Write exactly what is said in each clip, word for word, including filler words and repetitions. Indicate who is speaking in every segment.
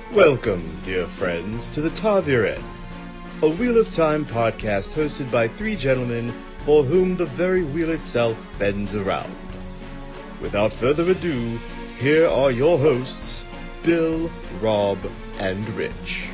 Speaker 1: Welcome, dear friends, to the Taviren, a Wheel of Time podcast hosted by three gentlemen for whom the very wheel itself bends around. Without further ado, here are your hosts, Bill, Rob, and Rich.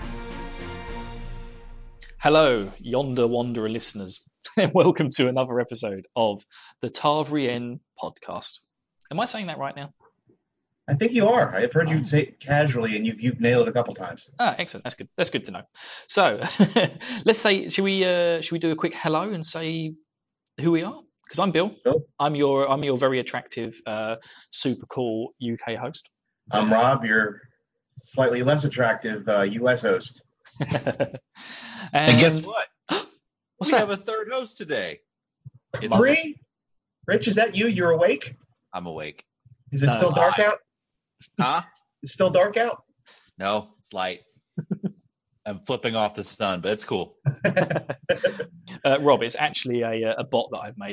Speaker 2: Hello, Yonder Wanderer listeners, and welcome to another episode of the Taviren podcast. Am I saying that right now?
Speaker 3: I think you are. I've heard you say it casually, and you've you've nailed it a couple times.
Speaker 2: Ah, excellent. That's good. That's good to know. So, let's say, should we uh, should we do a quick hello and say who we are? Because I'm Bill.
Speaker 3: Bill.
Speaker 2: I'm your I'm your very attractive, uh, super cool U K host.
Speaker 3: I'm Rob, your slightly less attractive uh, U S host.
Speaker 2: and,
Speaker 4: and guess what?
Speaker 2: What's
Speaker 4: we
Speaker 2: that?
Speaker 4: have a third host today. It's
Speaker 3: Three? Rich, is that you? You're awake?
Speaker 4: I'm awake.
Speaker 3: Is it
Speaker 2: No.
Speaker 3: still dark out?
Speaker 4: Huh?
Speaker 3: It's still dark out?
Speaker 4: No, it's light. I'm flipping off the sun, but it's cool.
Speaker 2: uh, Rob, it's actually a a bot that I've made.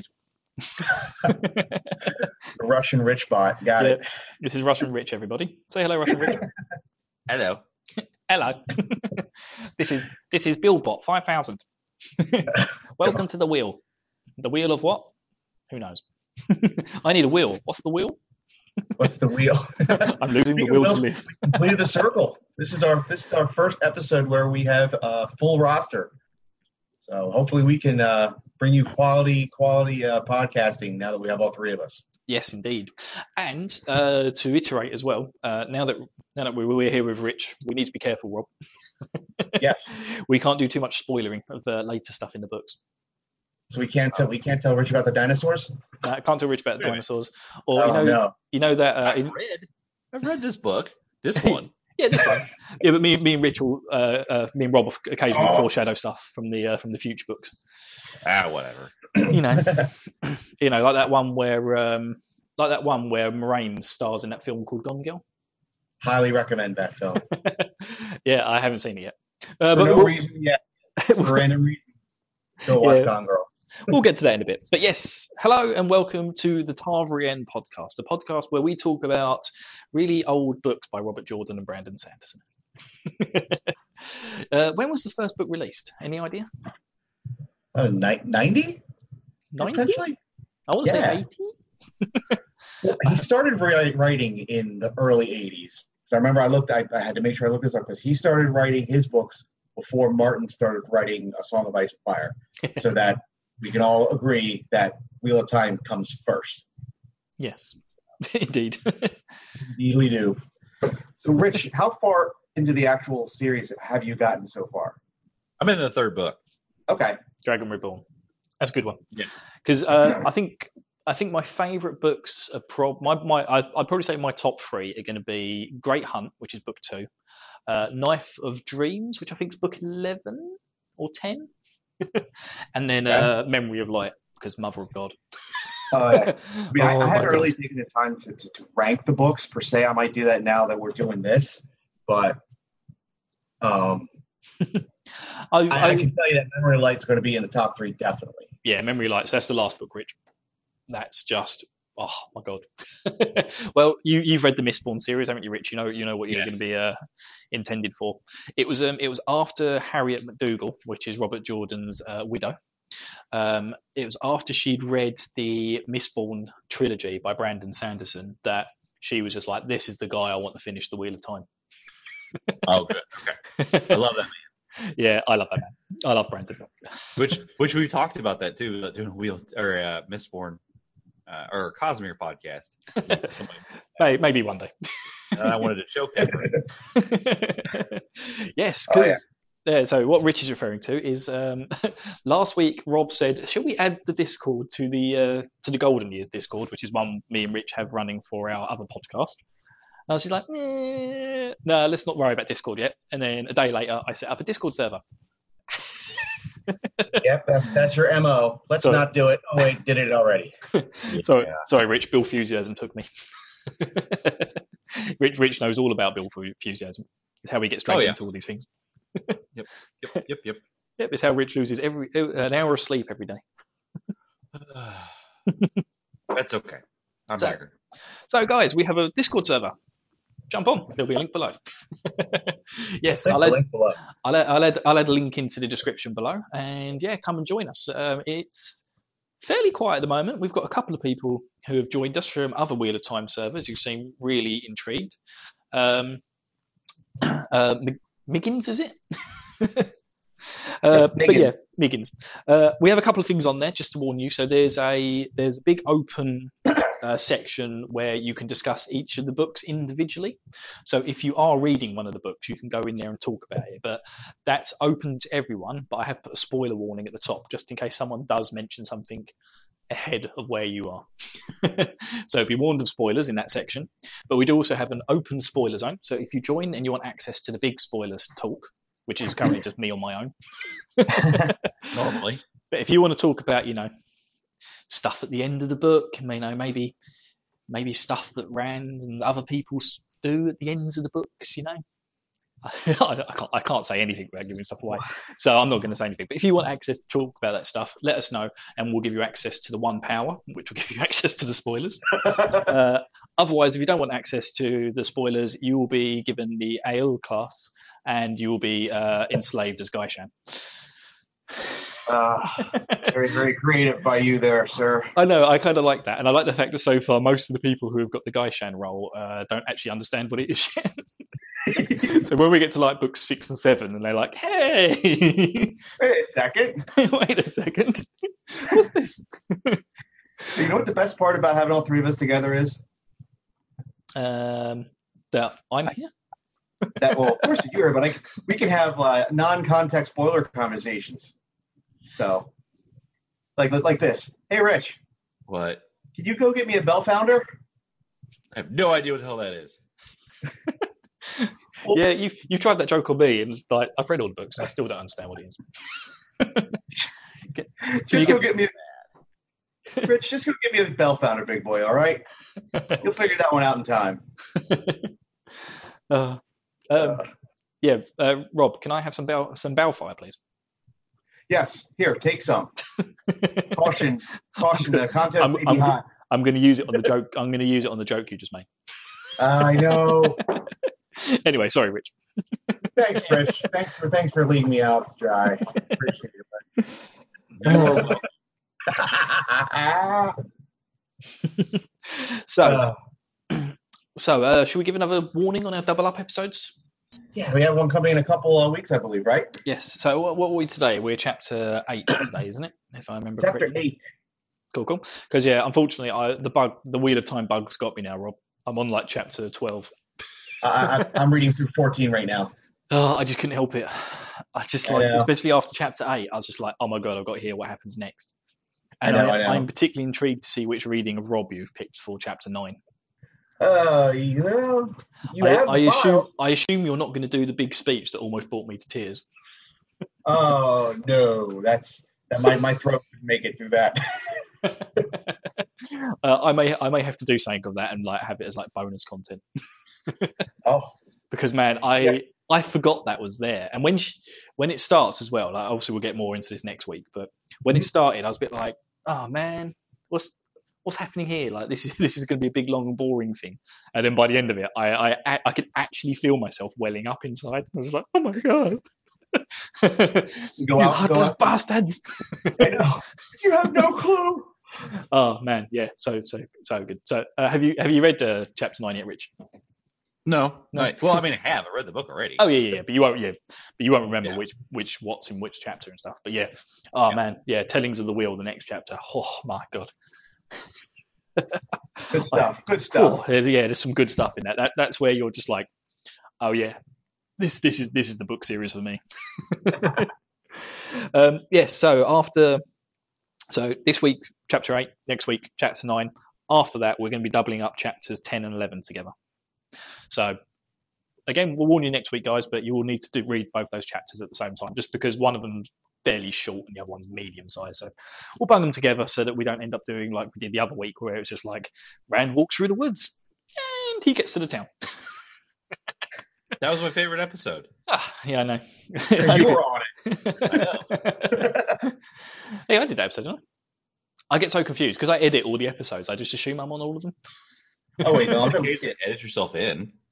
Speaker 3: Russian Rich bot. Got
Speaker 2: Yeah.
Speaker 3: it.
Speaker 2: This is Russian Rich, everybody. Say hello, Russian Rich.
Speaker 4: Hello.
Speaker 2: Hello. this is this is Billbot five thousand. Welcome to the wheel. The wheel of what? Who knows? I need a wheel. What's the wheel?
Speaker 3: What's the wheel?
Speaker 2: I'm losing the
Speaker 3: Speaking
Speaker 2: will
Speaker 3: of
Speaker 2: to
Speaker 3: wheels,
Speaker 2: live.
Speaker 3: we completed the circle. This is our this is our first episode where we have a full roster. So hopefully we can uh, bring you quality quality uh, podcasting now that we have all three of us.
Speaker 2: Yes, indeed. And uh, to iterate as well, uh, now that now that we're, we're here with Rich, we need to be careful, Rob.
Speaker 3: Yes.
Speaker 2: We can't do too much spoilering of the later stuff in the books.
Speaker 3: So we can't tell we can't tell Rich about the dinosaurs?
Speaker 2: Uh, I can't tell Rich about the dinosaurs. Or
Speaker 3: Oh
Speaker 2: you know,
Speaker 3: no.
Speaker 2: you know that uh,
Speaker 4: I've
Speaker 2: in,
Speaker 4: read. I've read this book. This one.
Speaker 2: yeah, this one. Yeah, but me, me and Rich, will, uh, uh, me and Rob occasionally
Speaker 3: Oh.
Speaker 2: foreshadow stuff from the uh, from the future books.
Speaker 4: Ah, whatever.
Speaker 2: You know, you know, like that one where, um, like that one where Moraine stars in that film called Gone Girl.
Speaker 3: Highly recommend that film.
Speaker 2: Yeah, I haven't seen it yet. Uh,
Speaker 3: For
Speaker 2: but
Speaker 3: no
Speaker 2: we'll,
Speaker 3: reason yet. For random reasons. Go watch
Speaker 2: Yeah.
Speaker 3: Gone Girl.
Speaker 2: we'll get to that in a bit. But yes, hello and welcome to the Taviren podcast, a podcast where we talk about really old books by Robert Jordan and Brandon Sanderson. uh, when was the first book released? Any idea?
Speaker 3: Oh, ni- ninety?
Speaker 2: ninety?
Speaker 3: Potentially?
Speaker 2: I want to
Speaker 3: Yeah.
Speaker 2: say eighty.
Speaker 3: Well, he started wri- writing in the early eighties. So I remember I looked, I, I had to make sure I looked this up because he started writing his books before Martin started writing A Song of Ice and Fire. So that we can all agree that Wheel of Time comes first.
Speaker 2: Yes, indeed.
Speaker 3: Easily do. So, Rich, how far into the actual series have you gotten so far?
Speaker 4: I'm in the third book.
Speaker 3: Okay.
Speaker 2: Dragon Reborn. That's a good one.
Speaker 4: Yes.
Speaker 2: Because uh, I think I think my favourite books are prob my my I, I'd probably say my top three are going to be Great Hunt, which is book two, uh, Knife of Dreams, which I think is book eleven or ten, and then uh, Memory of Light, because Mother of God.
Speaker 3: Uh, I mean, I,
Speaker 2: Oh
Speaker 3: I
Speaker 2: my
Speaker 3: haven't
Speaker 2: God.
Speaker 3: really taken the time to, to, to rank the books per se. I might do that now that we're doing this, but um,
Speaker 2: I,
Speaker 3: I,
Speaker 2: I,
Speaker 3: I can tell you that Memory of Light's going to be in the top three, definitely.
Speaker 2: yeah, Memory of Light. So that's the last book, Rich. That's just oh my God. Well, you you've read the Mistborn series, haven't you, Rich? You know you know what you're
Speaker 4: Yes.
Speaker 2: going to be uh, intended for. It was um it was after Harriet McDougal, which is Robert Jordan's uh, widow. Um, it was after she'd read the Mistborn trilogy by Brandon Sanderson that she was just like, "This is the guy I want to finish the Wheel of Time."
Speaker 4: Oh, good. Okay. I love that.
Speaker 2: Yeah, I love that man. I love Brandon.
Speaker 4: Which, which we talked about that too, about doing Wheel or uh, Mistborn uh, or Cosmere podcast. Somebody,
Speaker 2: Hey, maybe one day.
Speaker 4: and I wanted to choke that person.
Speaker 2: Yes,
Speaker 3: Oh,
Speaker 2: because yeah, so what Rich is referring to is um, last week Rob said, "Shall we add the Discord to the uh, to the Golden Years Discord, which is one me and Rich have running for our other podcast?" And I was just like, eh, "No, let's not worry about Discord yet." And then a day later, I set up a Discord server.
Speaker 3: Yep, that's that's your M O. Let's
Speaker 2: So-
Speaker 3: not do it. Oh wait, did it already.
Speaker 2: So
Speaker 4: Yeah.
Speaker 2: sorry, Rich. Bill Fusiasm took me. Rich, Rich knows all about Bill Fusiasm. It's how he gets straight
Speaker 4: Oh, yeah.
Speaker 2: into all these things.
Speaker 4: Yep. Yep. Yep.
Speaker 2: Yep, it's how Rich loses every an hour of sleep every day.
Speaker 4: That's okay. I'm
Speaker 2: So-
Speaker 4: here.
Speaker 2: So, guys, we have a Discord server. jump on. There'll be a link below. Yes,
Speaker 3: Click
Speaker 2: I'll
Speaker 3: the
Speaker 2: add,
Speaker 3: link below.
Speaker 2: I'll, add, I'll, add, I'll add a link into the description below. And yeah, come and join us. Um, it's fairly quiet at the moment. We've got a couple of people who have joined us from other Wheel of Time servers who seem really intrigued. Um, uh, Miggins, is it? Uh, but yeah, Miggins. Uh, we have a couple of things on there just to warn you. So there's a there's a big open uh, section where you can discuss each of the books individually. So if you are reading one of the books, you can go in there and talk about it. But that's open to everyone. But I have put a spoiler warning at the top just in case someone does mention something ahead of where you are. So be warned of spoilers in that section. But we do also have an open spoiler zone. So if you join and you want access to the big spoilers talk, which is currently just me on my own.
Speaker 4: Normally.
Speaker 2: But if you want to talk about, you know, stuff at the end of the book, you know, maybe maybe stuff that Rand and other people do at the ends of the books, you know. I, I, can't, I can't say anything without giving stuff away. So I'm not going to say anything. But if you want access to talk about that stuff, let us know and we'll give you access to the one power, which will give you access to the spoilers. Uh, otherwise, if you don't want access to the spoilers, you will be given the A L class and you will be uh, enslaved as Gaishan.
Speaker 3: Uh, very, very creative by you there, sir.
Speaker 2: I know, I kind of like that. And I like the fact that so far, most of the people who have got the Gaishan role uh, don't actually understand what it is yet. So when we get to like books six and seven, and they're like, hey!
Speaker 3: Wait a second.
Speaker 2: Wait a second. What's this?
Speaker 3: You know what the best part about having all three of us together is?
Speaker 2: Um, that I'm here.
Speaker 3: That well, of course you're here, but I, we can have uh, non-context spoiler conversations. So, like like this. Hey, Rich.
Speaker 4: What?
Speaker 3: Can you go get me a Bellfounder?
Speaker 4: I have no idea what the hell that is.
Speaker 2: Well, yeah, you you tried that joke on me, and like I've read all the books, and I still don't understand what it is.
Speaker 3: Get, just go get, get me. A, Rich, just go get me a Bellfounder, big boy. All right, you'll figure that one out in time.
Speaker 2: uh, um, uh, yeah, uh, Rob, can I have some bell some Balefire, please?
Speaker 3: Yes, here, take some. Caution, caution. The contest
Speaker 2: I'm,
Speaker 3: may be
Speaker 2: I'm,
Speaker 3: hot.
Speaker 2: I'm going to use it on the joke. I'm going to use it on the joke you just made.
Speaker 3: I know.
Speaker 2: Anyway, sorry, Rich.
Speaker 3: Thanks, Rich. Thanks for thanks for leading me out to dry. Appreciate it. Buddy.
Speaker 2: so,
Speaker 3: uh,
Speaker 2: so uh, should we give another warning on our double up episodes?
Speaker 3: Yeah, we have one coming in a couple of weeks, I believe, right?
Speaker 2: Yes. So what, what are we today? We're chapter eight today, isn't it? If I remember
Speaker 3: chapter
Speaker 2: correctly.
Speaker 3: eight.
Speaker 2: Cool, cool. Because yeah, unfortunately, I the bug, the Wheel of Time bug's got me now, Rob. I'm on like chapter twelve.
Speaker 3: I, I, I'm reading through fourteen right now.
Speaker 2: Oh, I just couldn't help it. I just like, especially after chapter eight, I was just like, oh my god, I've got to hear what happens next. And
Speaker 3: I know,
Speaker 2: I,
Speaker 3: I know.
Speaker 2: I'm particularly intrigued to see which reading of Rob you've picked for chapter nine.
Speaker 3: Uh, well, you
Speaker 2: I,
Speaker 3: have
Speaker 2: I
Speaker 3: the
Speaker 2: assume
Speaker 3: files.
Speaker 2: I assume you're not going to do the big speech that almost brought me to tears.
Speaker 3: Oh no, that's that my my throat could make it through that.
Speaker 2: uh, I may I may have to do something of that and like have it as like bonus content.
Speaker 3: Oh,
Speaker 2: because man, I
Speaker 3: yeah.
Speaker 2: I forgot that was there, and when she, when it starts as well, like obviously we'll get more into this next week, but when it started, I was a bit like, oh man, what's what's happening here? Like this is this is going to be a big, long, and boring thing. And then by the end of it, I I I could actually feel myself welling up inside. I was like, oh my god,
Speaker 3: you go
Speaker 2: you
Speaker 3: out,
Speaker 2: heartless
Speaker 3: go out.
Speaker 2: bastards!
Speaker 3: I know. You have no clue.
Speaker 2: Oh man, yeah, so so so good. So uh, have you have you read uh, chapter nine yet, Rich?
Speaker 4: No,
Speaker 2: No.
Speaker 4: no. Well, I mean, I have. I read the book already.
Speaker 2: Oh yeah, yeah, yeah. But you won't, yeah, but you won't remember
Speaker 4: Yeah.
Speaker 2: which which what's in which chapter and stuff. But yeah, oh
Speaker 4: Yeah.
Speaker 2: man, yeah, Tellings of the Wheel, the next chapter. Oh my god.
Speaker 3: Good stuff. Good stuff.
Speaker 2: Oh, there's- yeah, there's some good stuff in that. that. That's where you're just like, oh yeah, this this is this is the book series for me. um, yes. So after, so this week chapter eight, next week chapter nine. After that, we're going to be doubling up chapters ten and eleven together. So again, we'll warn you next week, guys, but you will need to do, read both those chapters at the same time, just because one of them's fairly short and the other one's medium size. So we'll bung them together so that we don't end up doing like we did the other week, where it was just like Rand walks through the woods and he gets to the town.
Speaker 4: That was my favorite episode.
Speaker 2: Ah, yeah, I know.
Speaker 3: You were on it.
Speaker 4: I know.
Speaker 2: Hey, I did that episode, didn't I? I get so confused because I edit all the episodes. I just assume I'm on all of them.
Speaker 3: Oh wait, no, I'm
Speaker 4: Just in
Speaker 3: talking-
Speaker 4: case you edit yourself in.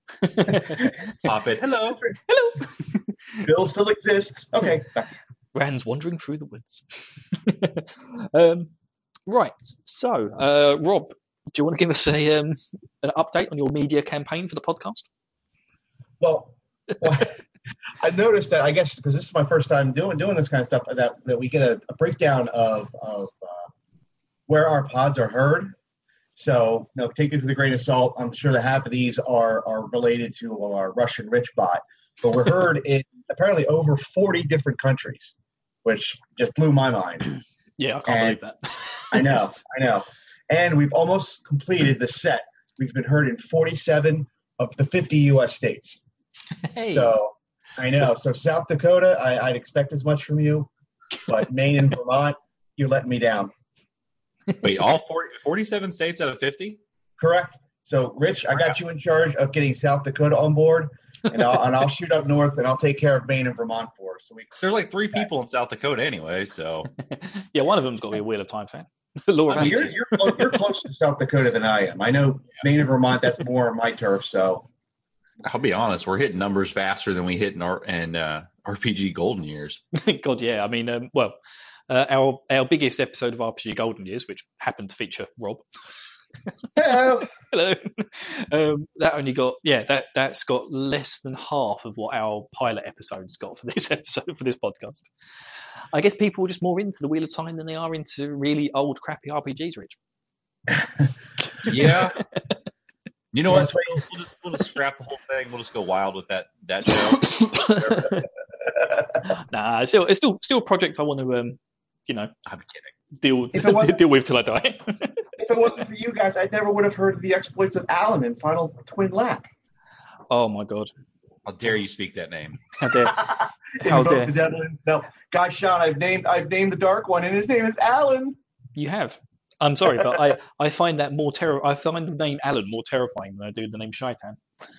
Speaker 4: Pop it. Hello.
Speaker 2: Hello.
Speaker 3: Bill still exists. Okay.
Speaker 2: Rand's wandering through the woods. um, right. So, uh, Rob, do you want to give us a um, an update on your media campaign for the podcast?
Speaker 3: Well, well I noticed that, I guess, because this is my first time doing doing this kind of stuff, that, that we get a, a breakdown of, of uh, where our pods are heard. So, you know, take it with a grain of salt. I'm sure that half of these are, are related to our Russian Rich bot. But we're heard in apparently over forty different countries, which just blew my mind.
Speaker 2: Yeah, I can't
Speaker 3: and
Speaker 2: believe that.
Speaker 3: I know, I know. And we've almost completed the set. We've been heard in forty-seven of the fifty U S states.
Speaker 2: Hey.
Speaker 3: So, I know. So, South Dakota, I, I'd expect as much from you. But Maine and Vermont, you're letting me down.
Speaker 4: Wait, all forty, forty-seven states out of fifty?
Speaker 3: Correct. So, Rich, I got you in charge of getting South Dakota on board. And I'll, and I'll shoot up north, and I'll take care of Maine and Vermont for us. So we
Speaker 4: There's like three people in South Dakota anyway, so.
Speaker 2: Yeah, one of them's got to be a Wheel of Time fan. Laura
Speaker 3: I mean, you're, you're, close, you're closer to South Dakota than I am. I know Maine and Vermont, that's more my turf, so.
Speaker 4: I'll be honest, we're hitting numbers faster than we hit in, our, in uh, R P G Golden Years.
Speaker 2: God, yeah. I mean, um, well, uh, our our biggest episode of R P G Golden Years, which happened to feature Rob.
Speaker 3: Hello.
Speaker 2: Hello. Um, that only got yeah that that's got less than half of what our pilot episodes got for this episode for this podcast. I guess people are just more into the Wheel of Time than they are into really old crappy R P Gs, Rich.
Speaker 4: Yeah. You know
Speaker 3: That's
Speaker 4: what? We'll, we'll just we'll just scrap the whole thing. We'll just go wild with that that show.
Speaker 2: Nah, it's still it's still still a project I want to um you know
Speaker 4: I'm kidding.
Speaker 2: deal
Speaker 3: If it wasn't-
Speaker 2: deal with till I die.
Speaker 3: If it wasn't for you guys, I never would have heard of the exploits of Alan in Final Twin Lap.
Speaker 2: Oh my God!
Speaker 4: How dare you speak that name?
Speaker 2: How dare! How
Speaker 3: Invoke
Speaker 2: dare.
Speaker 3: the devil himself. Guys, Sean, I've named I've named the Dark One, and his name is Alan.
Speaker 2: You have. I'm sorry, but I, I find that more terror. I find the name Alan more terrifying than I do the name Shaitan.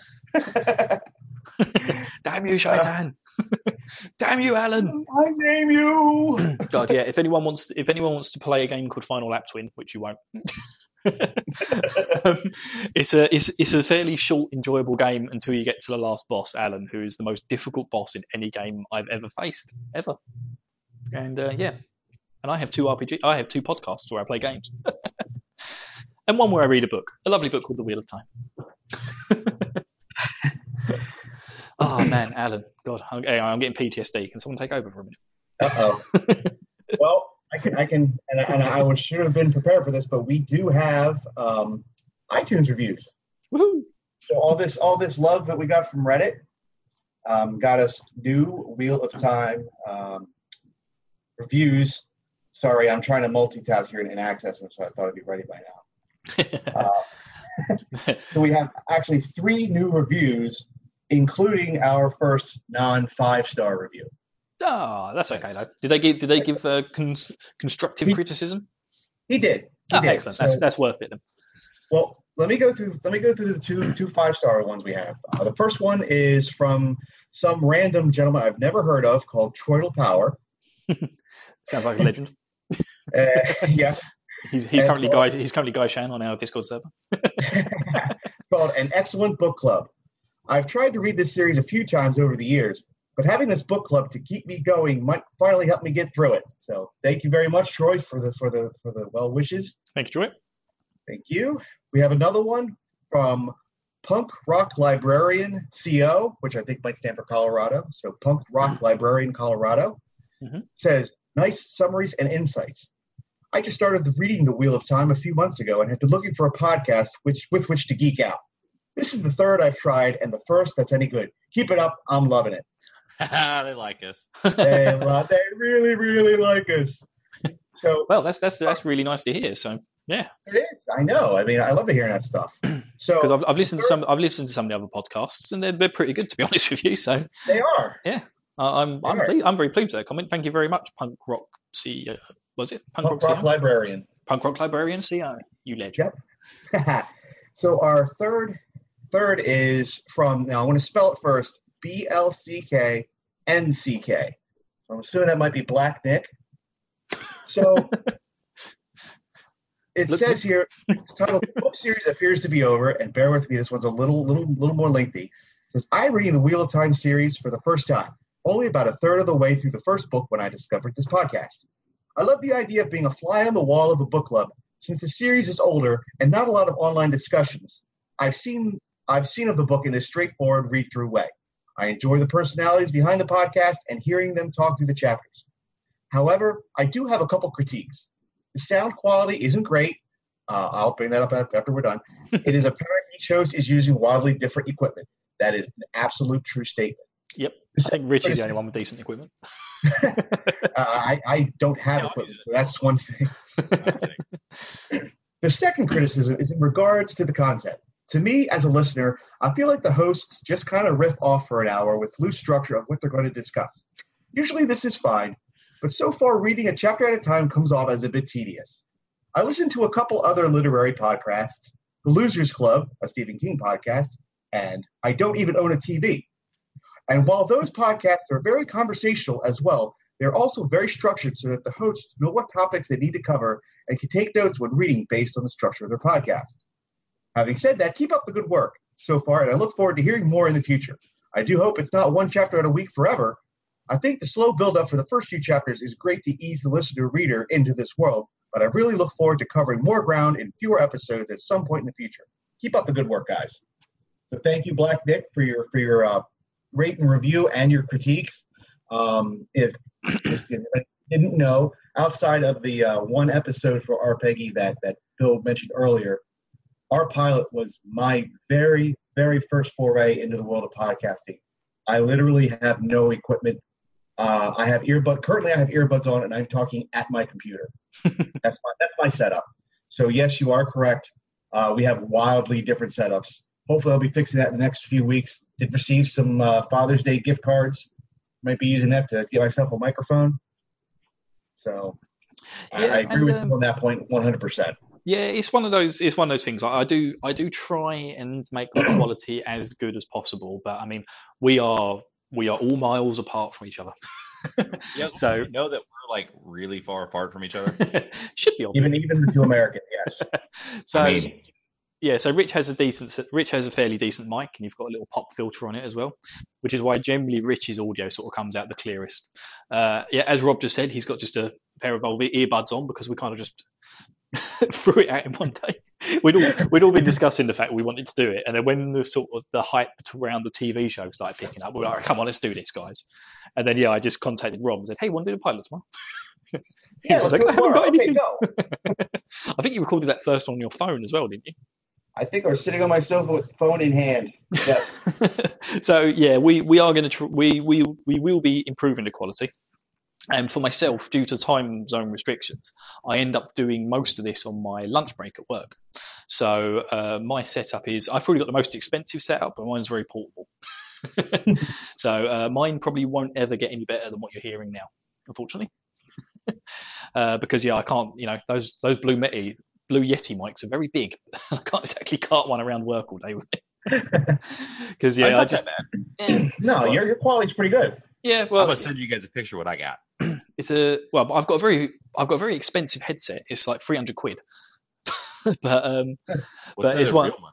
Speaker 2: Damn you, Shaitan! Damn you, Alan!
Speaker 3: I name you.
Speaker 2: God, yeah. If anyone wants, if anyone wants to play a game called Final Lap Twin, which you won't, um, it's a it's it's a fairly short, enjoyable game until you get to the last boss, Alan, who is the most difficult boss in any game I've ever faced, ever. And uh, yeah, and I have two R P G, I have two podcasts where I play games, and one where I read a book, a lovely book called The Wheel of Time. Oh man, Alan, God, I'm, I'm getting P T S D. Can someone take over for a minute?
Speaker 3: Uh oh. Well, I can, I can, and I, and I would should have been prepared for this, but we do have um, iTunes reviews.
Speaker 2: Woohoo!
Speaker 3: So all this, all this love that we got from Reddit, um, got us new Wheel of Time um, reviews. Sorry, I'm trying to multitask here and, and access them, so I thought I'd be ready by now. Uh, so we have actually three new reviews, including our first non-five star review.
Speaker 2: Ah, that's okay though. Did they give? Did they give uh, cons- constructive
Speaker 3: He-
Speaker 2: criticism?
Speaker 3: He did. He
Speaker 2: Ah,
Speaker 3: did.
Speaker 2: excellent. That's
Speaker 3: So-
Speaker 2: that's worth it then.
Speaker 3: Well, let me go through. Let me go through the two two five star ones we have. Uh, the first one is from some random gentleman I've never heard of called Troidal Power.
Speaker 2: Sounds like a legend.
Speaker 3: Uh, yes,
Speaker 2: He's he's
Speaker 3: And
Speaker 2: currently
Speaker 3: well-
Speaker 2: guy he's currently Guy Shan on our Discord server.
Speaker 3: it's called An Excellent Book Club. I've tried to read this series a few times over the years, but having this book club to keep me going might finally help me get through it. So, thank you very much, Troy, for the for the for the well wishes.
Speaker 2: Thank you, Joy.
Speaker 3: Thank you. We have another one from Punk Rock Librarian C O, which I think might stand for Colorado. So Punk Rock Librarian Colorado
Speaker 2: Mhm.
Speaker 3: says, nice summaries and insights. I just started reading The Wheel of Time a few months ago and have been looking for a podcast which with which to geek out. This is the third I've tried and the first that's any good. Keep it up. I'm loving it.
Speaker 4: They like us.
Speaker 3: They, lo- they really, really like us. So
Speaker 2: Well, that's that's that's really nice to hear. So yeah,
Speaker 3: it is. I know. I mean, I love hearing that stuff. So
Speaker 2: because I've, I've listened to some I've listened to some of the other podcasts and they're they're pretty good to be honest with you. So
Speaker 3: they are.
Speaker 2: uh, I'm I'm
Speaker 3: Alright.
Speaker 2: ple- I'm very pleased with that comment. Thank you very much, Punk Rock C. Uh, was it Punk,
Speaker 3: Punk
Speaker 2: Rock,
Speaker 3: Rock
Speaker 2: C O?
Speaker 3: Librarian.
Speaker 2: Punk Rock Librarian C O? You legend.
Speaker 3: Yep. So our third third is from, now I want to spell it first, B L C K N C K. So I'm assuming that might be Black Nick. So it
Speaker 2: Look-
Speaker 3: says here, it's titled "The Book Series Appears to Be Over," and bear with me, this one's a little, little, little more lengthy. It says, I'm reading the Wheel of Time series for the first time, only about a third of the way through the first book when I discovered this podcast. I love the idea of being a fly on the wall of a book club, since the series is older and not a lot of online discussions. I've seen I've seen of the book in this straightforward read-through way. I enjoy the personalities behind the podcast and hearing them talk through the chapters. However, I do have a couple critiques. The sound quality isn't great. Uh, I'll bring that up after we're done. It is apparent each host is using wildly different equipment. That is an absolute true statement.
Speaker 2: Yep. I think Rich is the only one with decent equipment.
Speaker 3: uh, I, I don't have
Speaker 4: Yeah,
Speaker 3: equipment, so that's one thing. The second criticism is in regards to the content. To me, as a listener, I feel like the hosts just kind of riff off for an hour with loose structure of what they're going to discuss. Usually this is fine, but so far reading a chapter at a time comes off as a bit tedious. I listened to a couple other literary podcasts, The Losers Club, a Stephen King podcast, and I Don't Even Own a T V. And while those podcasts are very conversational as well, they're also very structured so that the hosts know what topics they need to cover and can take notes when reading based on the structure of their podcast. Having said that, keep up the good work so far, and I look forward to hearing more in the future. I do hope it's not one chapter at a week forever. I think the slow build-up for the first few chapters is great to ease the listener reader into this world, but I really look forward to covering more ground in fewer episodes at some point in the future. Keep up the good work, guys. So thank you, Black Nick, for your for your uh, rate and review and your critiques. Um, if just if you didn't know, outside of the uh, one episode for R. Peggy that that Bill mentioned earlier, our pilot was my very, very first foray into the world of podcasting. I literally have no equipment. Uh, I have earbud. Currently, I have earbuds on, and I'm talking at my computer. that's my that's my setup. So yes, you are correct. Uh, we have wildly different setups. Hopefully, I'll be fixing that in the next few weeks. Did receive some uh, Father's Day gift cards. Might be using that to get myself a microphone. So
Speaker 2: Yeah,
Speaker 3: I, I agree
Speaker 2: and,
Speaker 3: with
Speaker 2: um,
Speaker 3: you on that point, one hundred percent.
Speaker 2: Yeah, it's one of those. It's one of those things. I, I do. I do try and make the quality as good as possible. But I mean, we are we are all miles apart from each other.
Speaker 4: Yeah,
Speaker 2: So-
Speaker 4: so know that we're like really far apart from each other.
Speaker 2: Should be obvious.
Speaker 3: Even even the two Americans, yes.
Speaker 2: So
Speaker 4: I mean,
Speaker 2: yeah, so Rich has a decent. Rich has a fairly decent mic, and you've got a little pop filter on it as well, which is why generally Rich's audio sort of comes out the clearest. Uh, yeah, as Rob just said, he's got just a pair of old earbuds on because we kind of just threw it out in one day. We'd all we'd all been discussing the fact we wanted to do it, and then when the sort of the hype around the T V show started picking up, we were like, "Come on, let's do this, guys!" And then yeah, I just contacted Rob and said, "Hey, want to do the pilot tomorrow?" He
Speaker 3: Yeah,
Speaker 2: was
Speaker 3: let's
Speaker 2: like,
Speaker 3: go
Speaker 2: "I haven't got
Speaker 3: tomorrow. Okay,
Speaker 2: anything."
Speaker 3: go.
Speaker 2: I think you recorded that first on your phone as well, didn't you?
Speaker 3: I think I was sitting on my sofa with phone in hand. Yes.
Speaker 2: So yeah, we, we are going to tr- we we we will be improving the quality. And for myself, due to time zone restrictions, I end up doing most of this on my lunch break at work. So uh, my setup is I've probably got the most expensive setup, but mine's very portable. So uh, mine probably won't ever get any better than what you're hearing now, unfortunately. uh, because yeah, I can't. You know, those those Blue Yeti Blue Yeti mics are very big. I can't exactly cart one around work all day with it. Because yeah,
Speaker 4: it's
Speaker 2: I
Speaker 4: not
Speaker 2: just
Speaker 4: that bad.
Speaker 3: No, your your quality's pretty good.
Speaker 2: yeah.
Speaker 4: I'm
Speaker 2: Well,
Speaker 4: gonna send you guys a picture of what I got.
Speaker 2: it's a well. I've got a very I've got a very expensive headset. It's like three hundred quid. But um,
Speaker 4: What's
Speaker 2: But
Speaker 4: that
Speaker 2: it's
Speaker 4: in
Speaker 2: one-
Speaker 4: real money?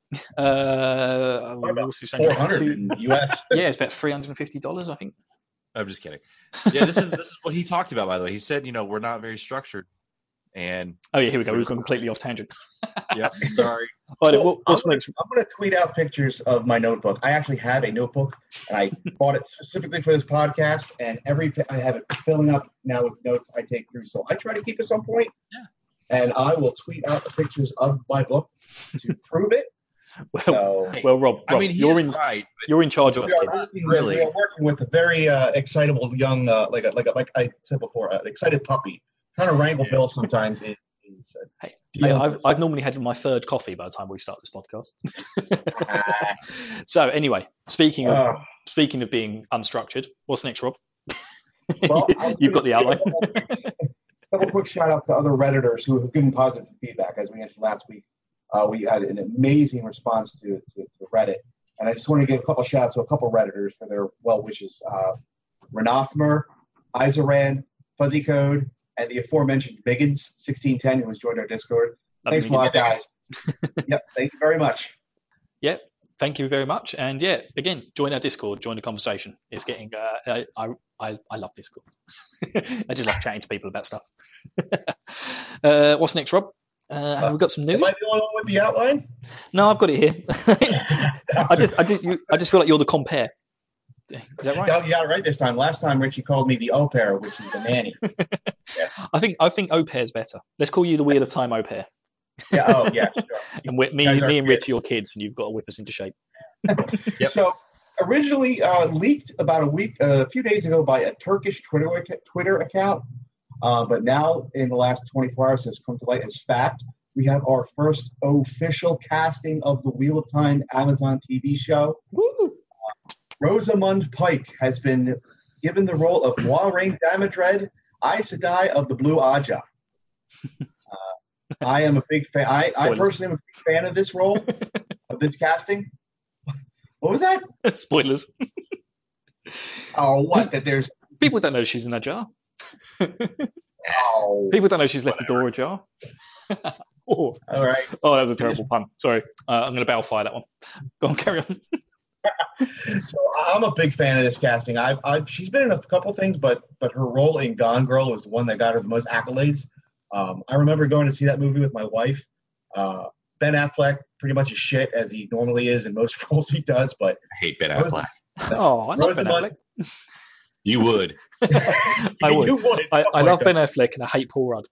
Speaker 2: uh,
Speaker 3: What about
Speaker 2: what's this saying?
Speaker 3: Four hundred in the U S.
Speaker 2: Yeah, it's about three hundred and fifty dollars, I think.
Speaker 4: I'm just kidding. Yeah, this is this is what he talked about. By the way, he said, you know, we're not very structured, and
Speaker 2: Oh yeah, here we go.
Speaker 4: We're
Speaker 2: We've
Speaker 4: just-
Speaker 2: gone completely off tangent.
Speaker 4: yeah, sorry.
Speaker 2: All right,
Speaker 3: Well,
Speaker 2: what,
Speaker 3: I'm,
Speaker 2: what's
Speaker 3: gonna,
Speaker 2: next?
Speaker 3: I'm gonna tweet out pictures of my notebook. I actually have a notebook, and I bought it specifically for this podcast. And every pi- I have it filling up now with notes I take through. So I try to keep this on point.
Speaker 4: Yeah.
Speaker 3: And I will tweet out the pictures of my book to prove it.
Speaker 2: Well,
Speaker 3: So
Speaker 2: well, Rob, Rob
Speaker 4: I mean,
Speaker 2: you're
Speaker 4: he's
Speaker 2: in
Speaker 4: right. But
Speaker 2: you're in charge of
Speaker 4: We
Speaker 2: us,
Speaker 3: we are
Speaker 2: kids.
Speaker 3: working with,
Speaker 4: Really?
Speaker 3: we are working with a very uh, excitable young, uh, like a, like a, like I said before, an excited puppy. Trying to wrangle
Speaker 4: Yeah.
Speaker 3: Bill sometimes. Is, is, uh,
Speaker 2: Hey,
Speaker 3: dealing
Speaker 2: I've
Speaker 3: with
Speaker 2: I've normally had my third coffee by the time we start this podcast.
Speaker 3: Ah,
Speaker 2: So anyway, speaking of
Speaker 3: uh,
Speaker 2: speaking of being unstructured, what's next, Rob?
Speaker 3: well, I was
Speaker 2: You've got
Speaker 3: gonna-
Speaker 2: the outline.
Speaker 3: A couple quick shout outs to other Redditors who have given positive feedback. As we mentioned last week, uh, we had an amazing response to, to, to Reddit. And I just want to give a couple shout outs to a couple Redditors for their well wishes. Uh, Renofmer, Izaran, Fuzzy Code, and the aforementioned Biggins, sixteen ten, who has joined our Discord. Thanks a lot, guys. Yep, thank you very much.
Speaker 2: Yeah, thank you very much. And yeah, again, join our Discord, join the conversation. It's getting, uh, I, I, I love Discord. I just love chatting to people about stuff. uh, what's next, Rob? Uh, have we got some news?
Speaker 3: Am I the only one with the outline?
Speaker 2: No, I've got it here. I just, I did, you, I just feel like you're the compare. Is that right?
Speaker 3: No, you got it right this time. Last time, Richie called me the au pair, which is the nanny. Yes.
Speaker 2: I think, I think au pair's better. Let's call you the Wheel of Time au pair.
Speaker 3: Yeah. Oh, yeah. Sure.
Speaker 2: And we, me, me and Rich are your kids, and you've got to whip us into shape.
Speaker 3: Yep. So, originally uh, leaked about a week, uh, a few days ago by a Turkish Twitter Twitter account, uh, but now in the last twenty-four hours has come to light as fact. We have our first official casting of the Wheel of Time Amazon T V show.
Speaker 2: Woo!
Speaker 3: Uh, Rosamund Pike has been given the role of Moiraine Damodred, Aes Sedai of the Blue Aja. Uh, I am a big fan. I, I personally am a big fan of this role, of this casting. What was that?
Speaker 2: Spoilers.
Speaker 3: Oh, what? That there's
Speaker 2: people don't know she's in a jar.
Speaker 3: Oh,
Speaker 2: people don't know she's left whatever. The door ajar. Oh.
Speaker 3: All right.
Speaker 2: Oh, that was a terrible pun. Sorry. Uh, I'm going to balefire that one. Go on, carry on.
Speaker 3: So I'm a big fan of this casting. I've, I've she's been in a couple things, but but her role in Gone Girl was the one that got her the most accolades. Um, I remember going to see that movie with my wife. Uh, Ben Affleck, pretty much a shit as he normally is in most roles he does, but
Speaker 4: I hate Ben Affleck.
Speaker 2: Oh, I love Ben Affleck.
Speaker 4: You would.
Speaker 2: I would.
Speaker 3: You would.
Speaker 2: I,
Speaker 3: Oh
Speaker 2: I love
Speaker 3: God.
Speaker 2: Ben Affleck and I hate Paul Rudd.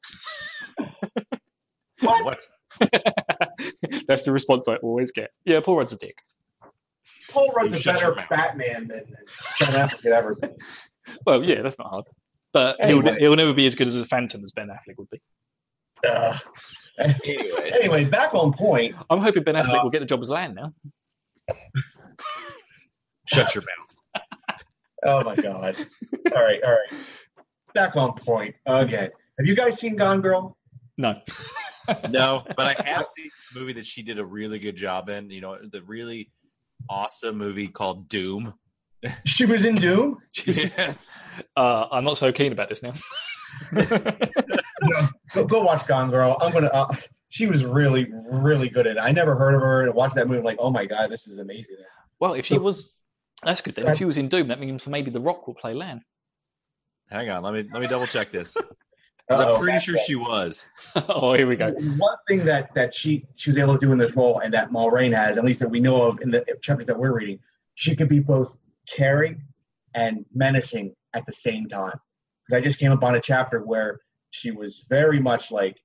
Speaker 3: What?
Speaker 4: What?
Speaker 2: That's the response I always get. Yeah, Paul Rudd's a dick.
Speaker 3: Paul Rudd's
Speaker 4: You
Speaker 3: a
Speaker 4: shut
Speaker 3: better
Speaker 4: your mouth.
Speaker 3: Batman than, than Ben Affleck could ever be.
Speaker 2: Well, yeah, that's not hard. But
Speaker 3: Anyway.
Speaker 2: he'll, he'll never be as good as a Phantom as Ben Affleck would be.
Speaker 3: Uh,
Speaker 4: Anyways.
Speaker 3: anyway, back on point.
Speaker 2: I'm hoping Ben Affleck
Speaker 3: Uh,
Speaker 2: will get the job as Lan now.
Speaker 4: Shut your mouth.
Speaker 3: Oh my God. All right, all right. Back on point again. Have you guys seen Gone Girl?
Speaker 2: No.
Speaker 4: No, but I have seen a movie that she did a really good job in. You know, the really awesome movie called Doom.
Speaker 3: She was in Doom.
Speaker 4: Yes.
Speaker 2: Uh, I'm not so keen about this now.
Speaker 3: No, go, go watch Gone Girl. I'm gonna. Uh, she was really, really good at it. I never heard of her. And watched that movie, I'm like, oh my God, this is amazing.
Speaker 2: Well, if she was, that's good then. If she was in Doom, that means maybe The Rock will play Lan.
Speaker 4: Hang on, let me let me double check this. 'Cause
Speaker 3: Uh-oh,
Speaker 4: I'm pretty
Speaker 3: that's
Speaker 4: sure
Speaker 3: right.
Speaker 4: she was.
Speaker 2: Oh, here we go.
Speaker 3: One thing that that she she was able to do in this role, and that Moiraine has, at least that we know of in the chapters that we're reading, she could be both caring and menacing at the same time. Because I just came up on a chapter where she was very much like,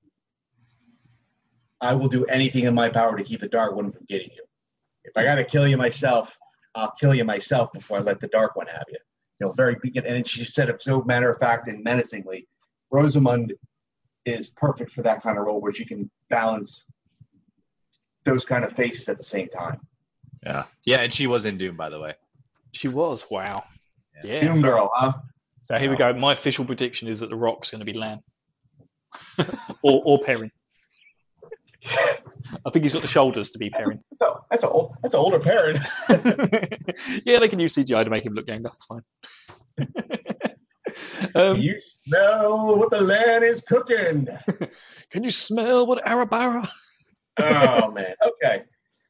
Speaker 3: I will do anything in my power to keep the Dark One from getting you. If I got to kill you myself, I'll kill you myself before I let the Dark One have you. You know, very big, and she said it so matter of fact and menacingly. Rosamund is perfect for that kind of role where she can balance those kind of faces at the same time.
Speaker 4: Yeah. Yeah, and she was in Doom, by the way.
Speaker 2: She was. Wow. Yeah.
Speaker 3: Doom
Speaker 2: so,
Speaker 3: Girl, huh?
Speaker 2: so here we go. My official prediction is that The Rock's going to be Lan. or or Perrin. I think he's got the shoulders to be Perrin.
Speaker 3: That's a, that's a old, that's an older parent.
Speaker 2: Yeah, they can use C G I to make him look younger. That's fine. um,
Speaker 3: You smell what the land is cooking.
Speaker 2: can you smell what Arabara?
Speaker 3: Oh man. Okay.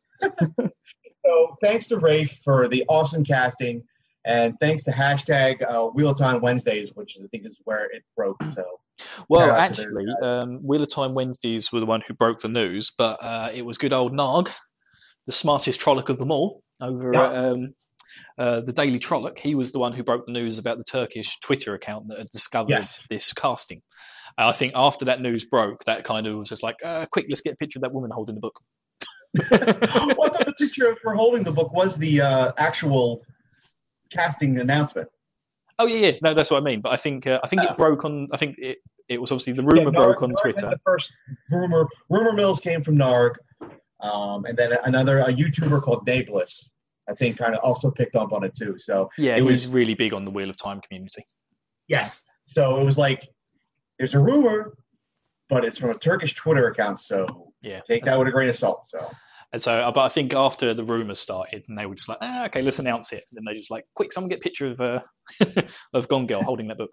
Speaker 3: So thanks to Rafe for the awesome casting, and thanks to hashtag uh, Wheel of Time Wednesdays, which is, I think is where it broke. So
Speaker 2: Well,
Speaker 3: shout out to
Speaker 2: actually,
Speaker 3: those guys.
Speaker 2: um, Wheel of Time Wednesdays were the one who broke the news, but uh, it was good old Nog, the smartest Trolloc of them all, over
Speaker 3: Yeah.
Speaker 2: at um, uh, the Daily Trolloc. He was the one who broke the news about the Turkish Twitter account that had discovered
Speaker 3: Yes.
Speaker 2: this casting. And I think after that news broke, that kind of was just like, uh, quick, let's get a picture of that woman holding the book.
Speaker 3: Well, I thought the picture of her holding the book was the uh, actual casting announcement.
Speaker 2: Oh yeah, yeah, no, that's what I mean. But I think uh, I think
Speaker 3: Yeah.
Speaker 2: it broke on. I think it, it was obviously the rumor
Speaker 3: Yeah, Narg-
Speaker 2: broke on
Speaker 3: Narg had
Speaker 2: Twitter.
Speaker 3: The first rumor, rumor mills came from Narg, um, and then another a YouTuber called Nablus, I think, kind of also picked up on it too. So
Speaker 2: Yeah,
Speaker 3: it
Speaker 2: he's
Speaker 3: was
Speaker 2: really big on the Wheel of Time community.
Speaker 3: yes. So it was like there's a rumor, but it's from a Turkish Twitter account. So
Speaker 2: Yeah,
Speaker 3: take that with a grain of salt. So
Speaker 2: and so, uh, but I think after the rumors started, and they were just like, ah, okay, let's announce it. And then they just like, quick, someone get a picture of uh, of Gone Girl holding that book.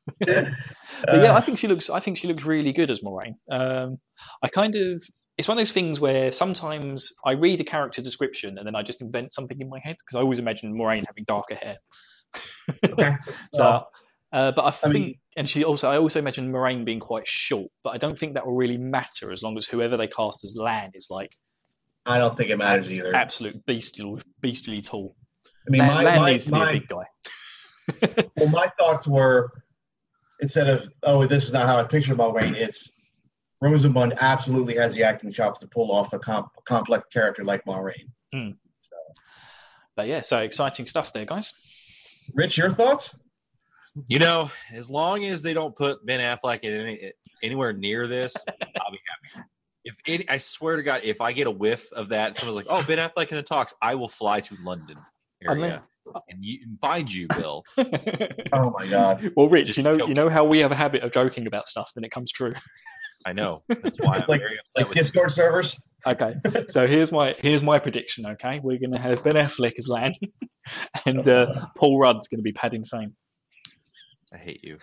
Speaker 2: But yeah, I think she looks. I think she looks really good as Moraine. Um, I kind of. It's one of those things where sometimes I read a character description and then I just invent something in my head because I always imagine Moraine having darker hair.
Speaker 3: Okay.
Speaker 2: So,
Speaker 3: Well,
Speaker 2: uh, but I
Speaker 3: I
Speaker 2: think,
Speaker 3: mean-
Speaker 2: and she also, I also imagine Moraine being quite short, but I don't think that will really matter as long as whoever they cast as Lan is like
Speaker 3: I don't think it matters either.
Speaker 2: absolute bestial, beastly tall.
Speaker 3: I mean,
Speaker 2: Lan,
Speaker 3: my,
Speaker 2: Lan
Speaker 3: my,
Speaker 2: needs to be
Speaker 3: my,
Speaker 2: a big guy.
Speaker 3: well, my thoughts were instead of, oh, this is not how I picture Moraine, it's Rosamund absolutely has the acting chops to pull off a, comp- a complex character like Moraine.
Speaker 2: Hmm. But yeah, so exciting stuff there, guys.
Speaker 3: Rich, your thoughts?
Speaker 4: You know, as long as they don't put Ben Affleck in any, anywhere near this, I'll be happy. If any, I swear to God, if I get a whiff of that, someone's like, "Oh, Ben Affleck in the talks," I will fly to London area and, you, and find you, Bill.
Speaker 3: Oh my God!
Speaker 2: Well, Rich,
Speaker 4: Just
Speaker 2: you know,
Speaker 4: joking.
Speaker 2: you know how we have a habit of joking about stuff, then it comes true.
Speaker 4: I know. That's why I'm
Speaker 3: Like-
Speaker 4: very upset
Speaker 3: Like
Speaker 4: with you.
Speaker 3: Discord servers.
Speaker 2: Okay, so here's my here's my prediction. Okay, we're going to have Ben Affleck as Lan, and uh, Paul Rudd's going to be padding Fame.
Speaker 4: I hate you.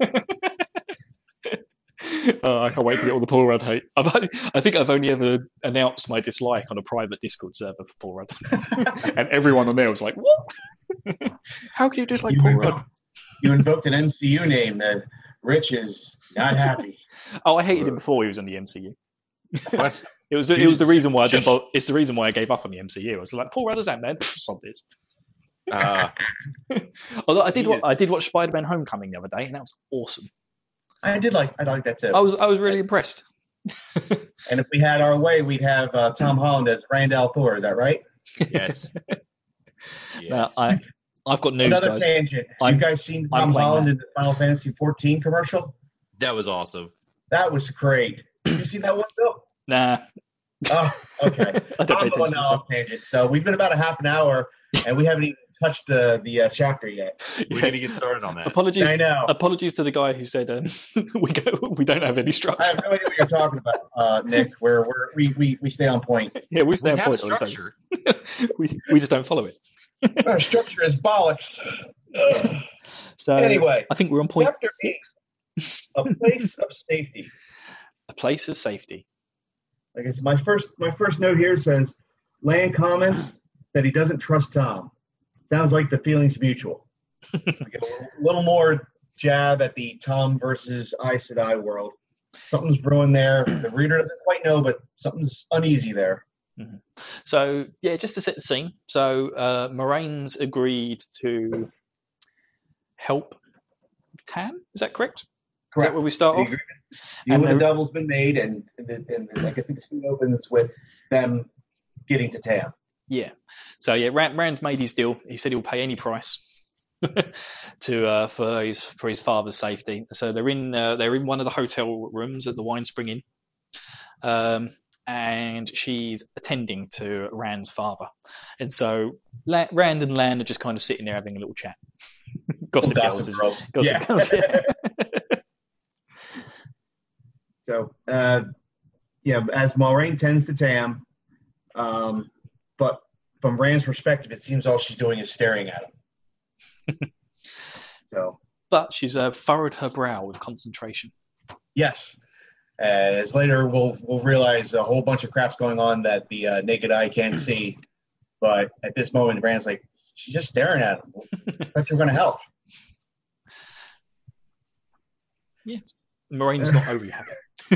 Speaker 2: Oh, I can't wait to get all the Paul Rudd hate. I've, I think I've only ever announced my dislike on a private Discord server for Paul Rudd, and everyone on there was like, "What? How can you dislike
Speaker 3: You
Speaker 2: Paul
Speaker 3: invoked,
Speaker 2: Rudd?"
Speaker 3: you invoked an M C U name that Rich is not happy.
Speaker 2: Oh, I hated him before he was in the M C U.
Speaker 4: What?
Speaker 2: It was the, it was the reason why I didn't. bo- It's the reason why I gave up on the M C U. I was like, Paul Rudd is that man? Stop this.
Speaker 4: Uh,
Speaker 2: Although I did,
Speaker 4: He
Speaker 2: wa-
Speaker 4: is-
Speaker 2: I did watch Spider-Man: Homecoming the other day, and that was awesome.
Speaker 3: I did like I like that too.
Speaker 2: I was I was really impressed.
Speaker 3: And if we had our way, we'd have uh, Tom Holland as Randall Thor. Is that right?
Speaker 4: yes.
Speaker 2: Now,
Speaker 4: yes.
Speaker 2: I I've got news,
Speaker 3: Another
Speaker 2: guys.
Speaker 3: tangent.
Speaker 2: I'm-
Speaker 3: you guys seen
Speaker 2: I'm
Speaker 3: Tom
Speaker 2: playing
Speaker 3: Holland
Speaker 2: that.
Speaker 3: in the Final Fantasy fourteen commercial?
Speaker 4: That was awesome.
Speaker 3: That was great. You seen that one, Bill?
Speaker 2: Nah.
Speaker 3: Oh, okay.
Speaker 2: I don't pay
Speaker 3: I'm
Speaker 2: attention
Speaker 3: going
Speaker 2: to
Speaker 3: off
Speaker 2: stuff.
Speaker 3: tangent. So we've been about a half an hour, and we haven't even touched the the uh, chapter yet.
Speaker 4: We need to get started on that.
Speaker 2: Apologies.
Speaker 3: I know.
Speaker 2: Apologies to the guy who said um, we go we don't have any
Speaker 3: I
Speaker 2: structure.
Speaker 3: have no idea what you're talking about, uh, Nick. Where we're, we we we stay on point.
Speaker 2: Yeah, we
Speaker 4: We
Speaker 2: stay on
Speaker 4: have a
Speaker 2: point all the time.
Speaker 4: structure.
Speaker 2: we we just don't follow it.
Speaker 3: Our structure is bollocks. Ugh.
Speaker 2: So
Speaker 3: Anyway,
Speaker 2: I think we're on point
Speaker 3: chapter eight.
Speaker 2: six.
Speaker 3: A place of safety.
Speaker 2: A place of safety.
Speaker 3: I guess my first my first note here says Lan comments that he doesn't trust Tom. Sounds like the feeling's mutual. We get a little, little more jab at the Tom versus Aes Sedai world. Something's brewing there. The reader doesn't quite know, but something's uneasy there.
Speaker 2: So yeah, just to set the scene. So uh, Moraine's agreed to help Tam. Is that correct? Is that where we start
Speaker 3: The
Speaker 2: off?
Speaker 3: agreement- Deal
Speaker 2: And
Speaker 3: with the
Speaker 2: there-
Speaker 3: devil's been made, and, and, the, and the, I guess the scene opens with them getting to Tam.
Speaker 2: Yeah. So yeah, Rand, Rand made his deal. He said he'll pay any price to uh, for his for his father's safety. So they're in uh, they're in one of the hotel rooms at the Wine Spring Inn, um, and she's attending to Rand's father. And so La- Rand and Lan are just kind of sitting there having a little chat. Gossip
Speaker 3: Oh,
Speaker 2: girls,
Speaker 3: Gossip
Speaker 2: is-
Speaker 3: Girls.
Speaker 2: Gossip
Speaker 3: Yeah.
Speaker 2: girls, yeah.
Speaker 3: So, uh, yeah, as Moraine tends to Tam, um, but from Rand's perspective, it seems all she's doing is staring at him. So,
Speaker 2: But she's uh, furrowed her brow with concentration.
Speaker 3: yes, as later we'll we'll realize a whole bunch of crap's going on that the uh, naked eye can't see. But at this moment, Rand's like, she's just staring at him. I thought you were going to help.
Speaker 2: Moraine's not overly happy.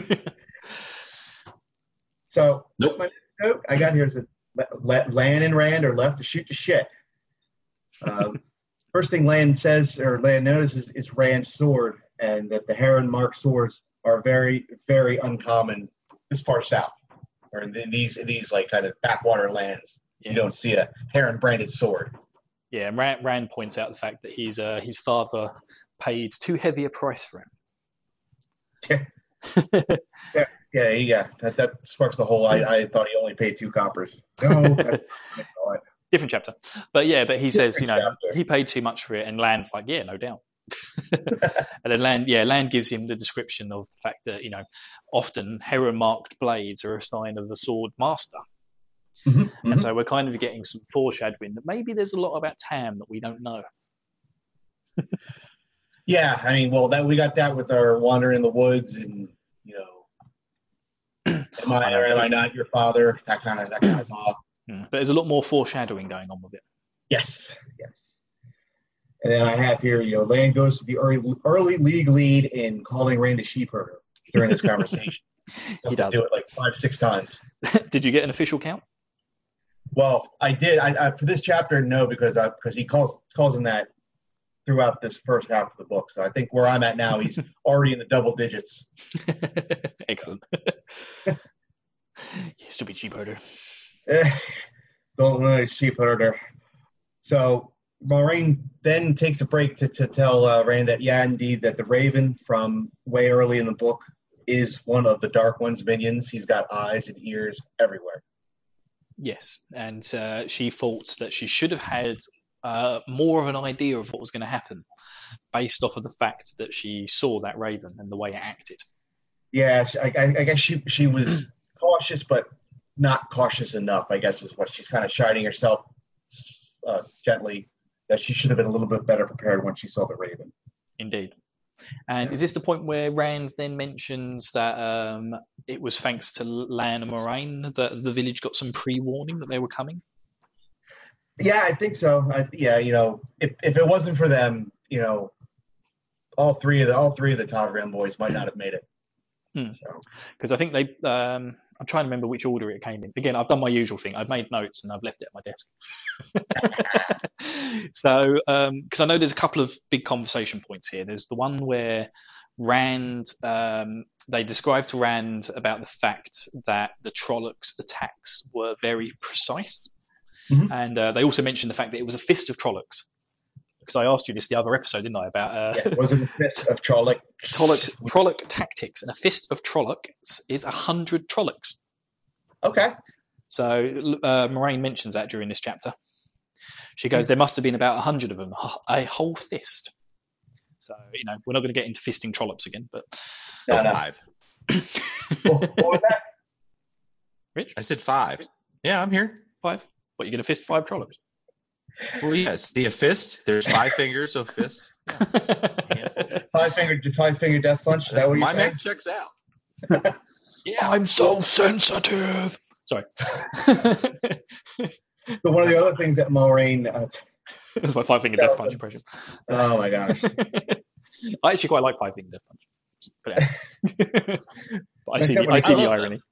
Speaker 3: So,
Speaker 4: Nope.
Speaker 3: my next note I got here is that let Lan and Rand are left to shoot the shit. Uh, first thing Lan says, or Lan notices, is Rand's sword, and that the heron marked swords are very, very uncommon this far south, or in these these like kind of backwater lands.
Speaker 2: Yeah.
Speaker 3: You don't see a heron branded sword.
Speaker 2: Yeah, and Rand, Rand points out the fact that he's uh, his father paid too heavy a price for him.
Speaker 3: Yeah, yeah, that, that sparks the whole. I, I thought he only paid two coppers. No, that's not what I thought.
Speaker 2: Different chapter. But yeah, but he says, you know,
Speaker 3: chapter.
Speaker 2: he paid too much for it, and Land's like, yeah, no doubt. And then Land, yeah, Land gives him the description of the fact that, you know, often heron-marked blades are a sign of the sword master.
Speaker 3: Mhm,
Speaker 2: And
Speaker 3: mhm.
Speaker 2: so we're kind of getting some foreshadowing that maybe there's a lot about Tam that we don't know.
Speaker 3: Yeah, I mean, well, that we got that with our wandering in the woods, and you know, am I,
Speaker 2: I know,
Speaker 3: or am
Speaker 2: but
Speaker 3: I not your father? That kind of that kind of talk.
Speaker 2: Mm, but there's a lot more foreshadowing going on with it.
Speaker 3: Yes, yes. And then I have here, you know, Land goes to the early, early league lead in calling Rand a sheep herder during this conversation.
Speaker 2: He
Speaker 3: Just to
Speaker 2: does.
Speaker 3: do it like five, six times.
Speaker 2: Did you get an official count?
Speaker 3: Well, I did. I, I for this chapter, no, because I, because he calls calls him that throughout this first half of the book. So I think where I'm at now, he's already in the double digits.
Speaker 2: Excellent. You stupid sheep herder.
Speaker 3: Eh, don't know sheep herder. So Moiraine then takes a break to, to tell uh, Rand that, yeah, indeed, that the Raven from way early in the book is one of the Dark One's minions. He's got eyes and ears everywhere.
Speaker 2: Yes, and uh, she thought that she should have had uh, more of an idea of what was going to happen based off of the fact that she saw that Raven and the way it acted.
Speaker 3: Yeah, I, I, I guess she, she was cautious, but not cautious enough, I guess, is what she's kind of chiding herself uh, gently, that she should have been a little bit better prepared when she saw the Raven.
Speaker 2: Indeed. And
Speaker 3: Yeah.
Speaker 2: is this the point where Rand then mentions that um, it was thanks to Lan and Moiraine that the village got some pre-warning that they were coming?
Speaker 3: Yeah, I think so. I, yeah, you know, if, if it wasn't for them, you know, all three of the all three of the Tavran boys might not have made it.
Speaker 2: Hmm.
Speaker 3: So
Speaker 2: Because I think they, um, I'm trying to remember which order it came in. Again, I've done my usual thing. I've made notes and I've left it at my desk. So, because um, I know there's a couple of big conversation points here. There's the one where Rand, um, they described to Rand about the fact that the Trollocs attacks were very precise.
Speaker 3: Mhm.
Speaker 2: And uh, they also mentioned the fact that it was a fist of Trollocs. Because I asked you this the other episode, didn't I, about uh,
Speaker 3: yeah, it wasn't a fist of Trolloc.
Speaker 2: Trolloc, Trolloc tactics. And a fist of Trollocs is a hundred Trollocs.
Speaker 3: Okay.
Speaker 2: So uh, Moiraine mentions that during this chapter. She goes, there must have been about a hundred of them, a whole fist. So, you know, we're not going to get into fisting Trollocs again, but
Speaker 3: No,
Speaker 4: Oh,
Speaker 3: no.
Speaker 4: five.
Speaker 3: What, what was that?
Speaker 2: Rich,
Speaker 4: I said five. Yeah, I'm here.
Speaker 2: five. What, you're going to fist five Trollocs?
Speaker 4: Well, yes. The fist. There's five fingers, so fist.
Speaker 3: Five finger, five finger death punch. Is that what you're
Speaker 4: My
Speaker 3: saying?
Speaker 4: map checks out. Yeah.
Speaker 2: I'm so sensitive. Sorry.
Speaker 3: So one of the other things that Moiraine, uh,
Speaker 2: That's my five finger death punch impression.
Speaker 3: oh my gosh,
Speaker 2: I actually quite like five finger death punch. But, yeah. But I see the, I see the irony.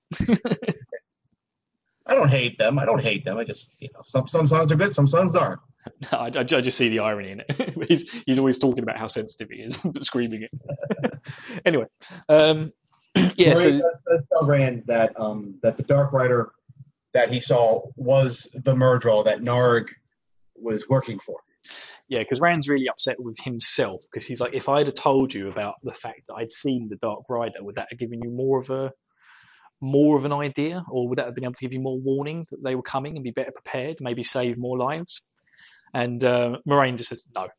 Speaker 3: I don't hate them. I don't hate them. I just, you know, some some songs are good, some songs aren't.
Speaker 2: I, I, I just see the irony in it. he's he's always talking about how sensitive he is, but screaming it. Anyway, um, yeah.
Speaker 3: Moiraine
Speaker 2: So
Speaker 3: does, does tell Rand that um that the Dark Rider that he saw was the Murdral that Narg was working for.
Speaker 2: yeah, because Rand's really upset with himself because he's like, if I'd have told you about the fact that I'd seen the Dark Rider, would that have given you more of a more of an idea, or would that have been able to give you more warning that they were coming and be better prepared, maybe save more lives? And uh, Moiraine just says no.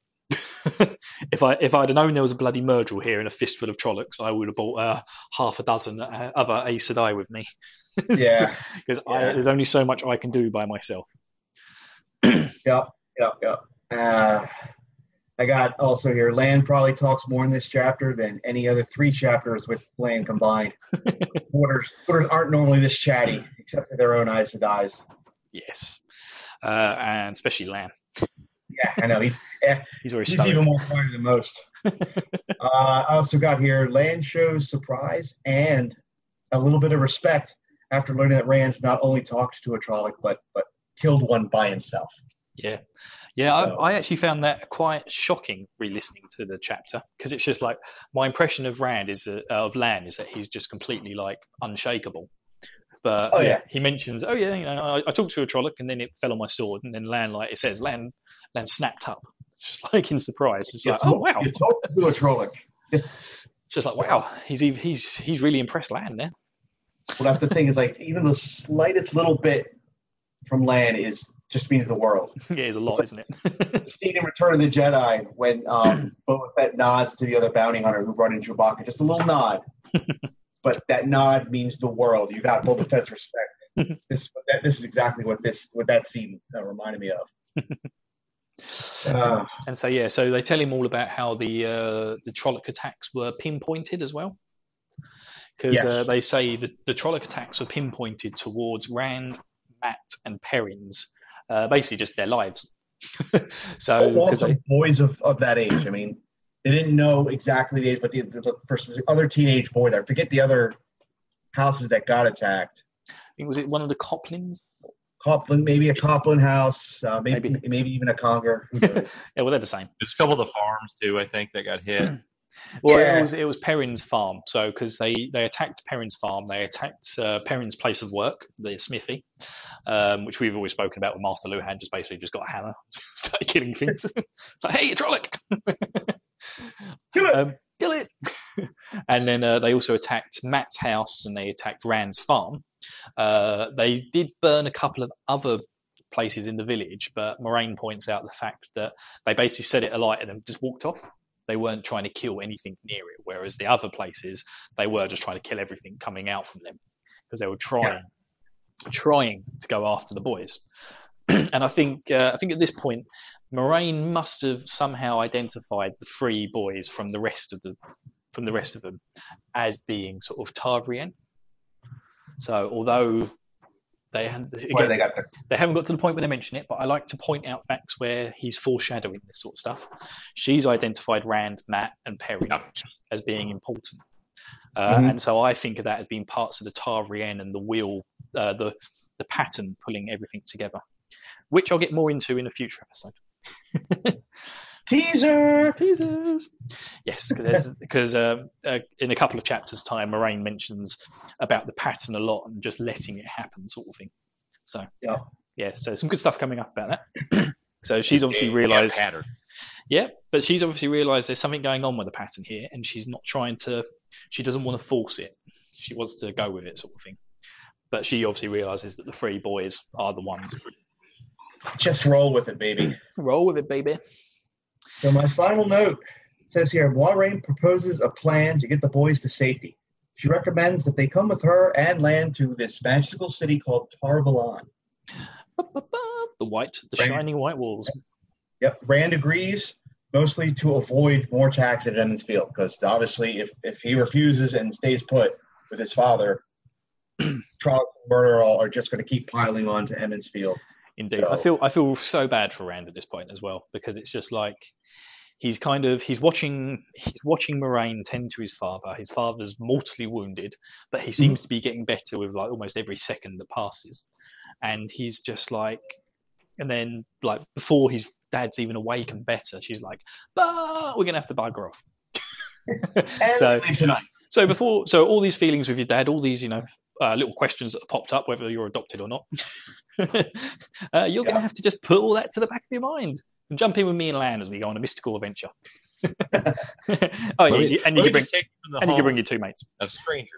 Speaker 2: if I if I'd have known there was a bloody Murdral here and a fistful of Trollocs, I would have bought uh, half a dozen uh, other Aes Sedai with me.
Speaker 3: Yeah,
Speaker 2: Because
Speaker 3: Yeah.
Speaker 2: there's only so much I can do by myself.
Speaker 3: yep, yep, yep. Uh, I got also here. Lan probably talks more in this chapter than any other three chapters with Lan combined. Quarters, quarters aren't normally this chatty, except for their own Aes Sedais.
Speaker 2: Yes, uh, and especially Lan.
Speaker 3: Yeah, I know. He's, yeah,
Speaker 2: He's very
Speaker 3: he's
Speaker 2: stoic.
Speaker 3: even more quiet than most. uh, I also got here. Lan shows surprise and a little bit of respect after learning that Rand not only talked to a Trolloc, but but killed one by himself.
Speaker 2: Yeah, yeah.
Speaker 3: So-
Speaker 2: I, I actually found that quite shocking re-listening to the chapter because it's just like my impression of Rand is that, uh, of Lan is that he's just completely like unshakable. But
Speaker 3: Oh, yeah.
Speaker 2: he mentions, oh yeah, you know, I, I talked to a Trolloc and then it fell on my sword, and then Lan, like it says, Lan, Lan snapped up, just like in surprise. It's
Speaker 3: You
Speaker 2: like, oh
Speaker 3: talk-
Speaker 2: wow,
Speaker 3: You talked to a Trolloc.
Speaker 2: just like wow, he's ev- he's he's really impressed Lan there.
Speaker 3: Well, that's the thing is like even the slightest little bit from Lan is just means the world.
Speaker 2: Yeah, it's a lot, isn't it?
Speaker 3: Scene in Return of the Jedi when um, Boba Fett nods to the other bounty hunter who brought in Chewbacca, just a little nod. But that nod means the world. You got Boba Fett's respect. this, that, this is exactly what this what that scene uh, reminded me of. Uh,
Speaker 2: And so yeah, so they tell him all about how the uh, the Trolloc attacks were pinpointed as well, because
Speaker 3: Yes.
Speaker 2: uh, they say that the Trolloc attacks were pinpointed towards Rand, Matt, and Perrins, uh, basically just their lives. So
Speaker 3: Well,
Speaker 2: because
Speaker 3: also
Speaker 2: they
Speaker 3: boys of, of that age. I mean, they didn't know exactly the age, but the, the, for the other teenage boy there, forget the other houses that got attacked.
Speaker 2: I think was it one of the Coplins?
Speaker 3: Copland, maybe a Copland house, uh, maybe,
Speaker 2: Maybe.
Speaker 3: maybe even a Conger. Who knows?
Speaker 2: Yeah, well they're the same.
Speaker 4: There's a couple of the farms too, I think, that got hit.
Speaker 2: Well,
Speaker 3: Yeah.
Speaker 2: it was it was Perrin's farm. So because they they attacked Perrin's farm, they attacked uh, Perrin's place of work, the smithy, um, which we've always spoken about with Master Luhan. Just basically just got a hammer, started killing things. It's like, hey, Trolloc,
Speaker 3: Kill it.
Speaker 2: um, kill it. And then uh, they also attacked Matt's house and they attacked Rand's farm. Uh, they did burn a couple of other places in the village, but Moraine points out the fact that they basically set it alight and then just walked off. They weren't trying to kill anything near it, whereas the other places they were just trying to kill everything coming out from them because they were trying, trying to go after the boys. And I think, uh, I think at this point, Moraine must have somehow identified the three boys from the rest of the, from the rest of them, as being sort of Targaryen. So although they had,
Speaker 3: Why
Speaker 2: again,
Speaker 3: they got the
Speaker 2: they haven't got to the point where they mention it, but I like to point out facts where he's foreshadowing this sort of stuff. She's identified Rand, Matt, and Perry
Speaker 4: Yeah.
Speaker 2: as being important. Uh,
Speaker 3: Mhm.
Speaker 2: And so I think of that as being parts of the Targaryen and the wheel, uh, the, the pattern pulling everything together, which I'll get more into in a future episode.
Speaker 3: teaser.
Speaker 2: Teasers. Yes, because um, uh, in a couple of chapters' time, Moraine mentions about the pattern a lot and just letting it happen, sort of thing. So
Speaker 3: Yeah.
Speaker 2: yeah, so some good stuff coming up about that. So she's obviously
Speaker 4: Yeah,
Speaker 2: realised,
Speaker 4: pattern.
Speaker 2: yeah, but she's obviously realised there's something going on with the pattern here, and she's not trying to. She doesn't want to force it. She wants to go with it, sort of thing. But she obviously realises that the three boys are the ones.
Speaker 3: Just roll with it, baby.
Speaker 2: Roll with it, baby.
Speaker 3: So my final note says here, Moiraine proposes a plan to get the boys to safety. She recommends that they come with her and land to this magical city called Tar Valon.
Speaker 2: The white, the
Speaker 3: Right.
Speaker 2: shining white walls.
Speaker 3: Yep, Rand agrees, mostly to avoid more attacks at Emmons Field, because obviously if, if he refuses and stays put with his father, Trolloc and Murder all are just going to keep piling on to Emmons Field.
Speaker 2: Indeed,
Speaker 3: So-
Speaker 2: I feel I feel so bad for Rand at this point as well, because it's just like he's kind of he's watching he's watching Moraine tend to his father. His father's mortally wounded, but he seems to be getting better with like almost every second that passes, and he's just like, and then like before his dad's even awake and better, she's like, "Bah, we're gonna have to bugger off."
Speaker 3: And
Speaker 2: So-
Speaker 3: leave tonight.
Speaker 2: So before, so all these feelings with your dad, all these, you know, uh, little questions that have popped up, whether you're adopted or not, uh, you're going to have to just put all that to the back of your mind and jump in with me and Lan as we go on a mystical adventure. oh,
Speaker 4: Let
Speaker 2: yeah,
Speaker 4: me-
Speaker 2: you- and
Speaker 4: let
Speaker 2: you
Speaker 4: me
Speaker 2: can bring,
Speaker 4: just take you from the
Speaker 2: and you can
Speaker 4: home
Speaker 2: bring your two mates.
Speaker 4: of stranger.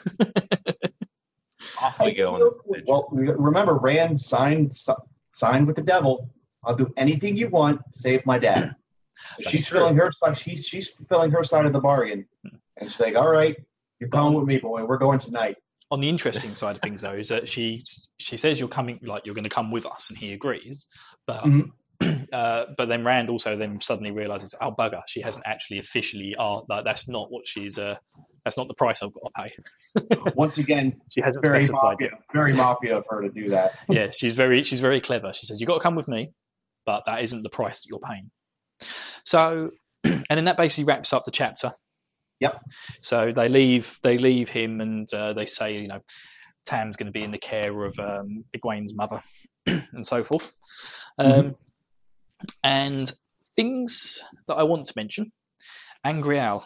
Speaker 4: Off we go on this adventure.
Speaker 3: Well, remember, Rand signed signed with the devil. I'll do anything you want, save my dad.
Speaker 4: That's
Speaker 3: she's
Speaker 4: true.
Speaker 3: filling her side. She's she's fulfilling her side of the bargain, and she's like, "All right, you're coming with me, boy. We're going tonight."
Speaker 2: On the interesting side of things, though, is that she she says you're coming, like you're going to come with us, and he agrees. But
Speaker 3: Mhm.
Speaker 2: uh, but then Rand also then suddenly realizes, oh bugger, she hasn't actually officially. Uh, like, that's not what she's. Uh, that's not the price I've got to pay.
Speaker 3: Once again,
Speaker 2: She hasn't
Speaker 3: very
Speaker 2: specified
Speaker 3: mafia,
Speaker 2: yet.
Speaker 3: very mafia of her to do that.
Speaker 2: Yeah, she's very she's very clever. She says you got to come with me, but that isn't the price that you're paying. So, and then that basically wraps up the chapter.
Speaker 3: Yep.
Speaker 2: So they leave they leave him, and uh, they say, you know, Tam's going to be in the care of um, Egwene's mother, and so forth. Um,
Speaker 3: Mhm.
Speaker 2: And things that I want to mention: Angreal.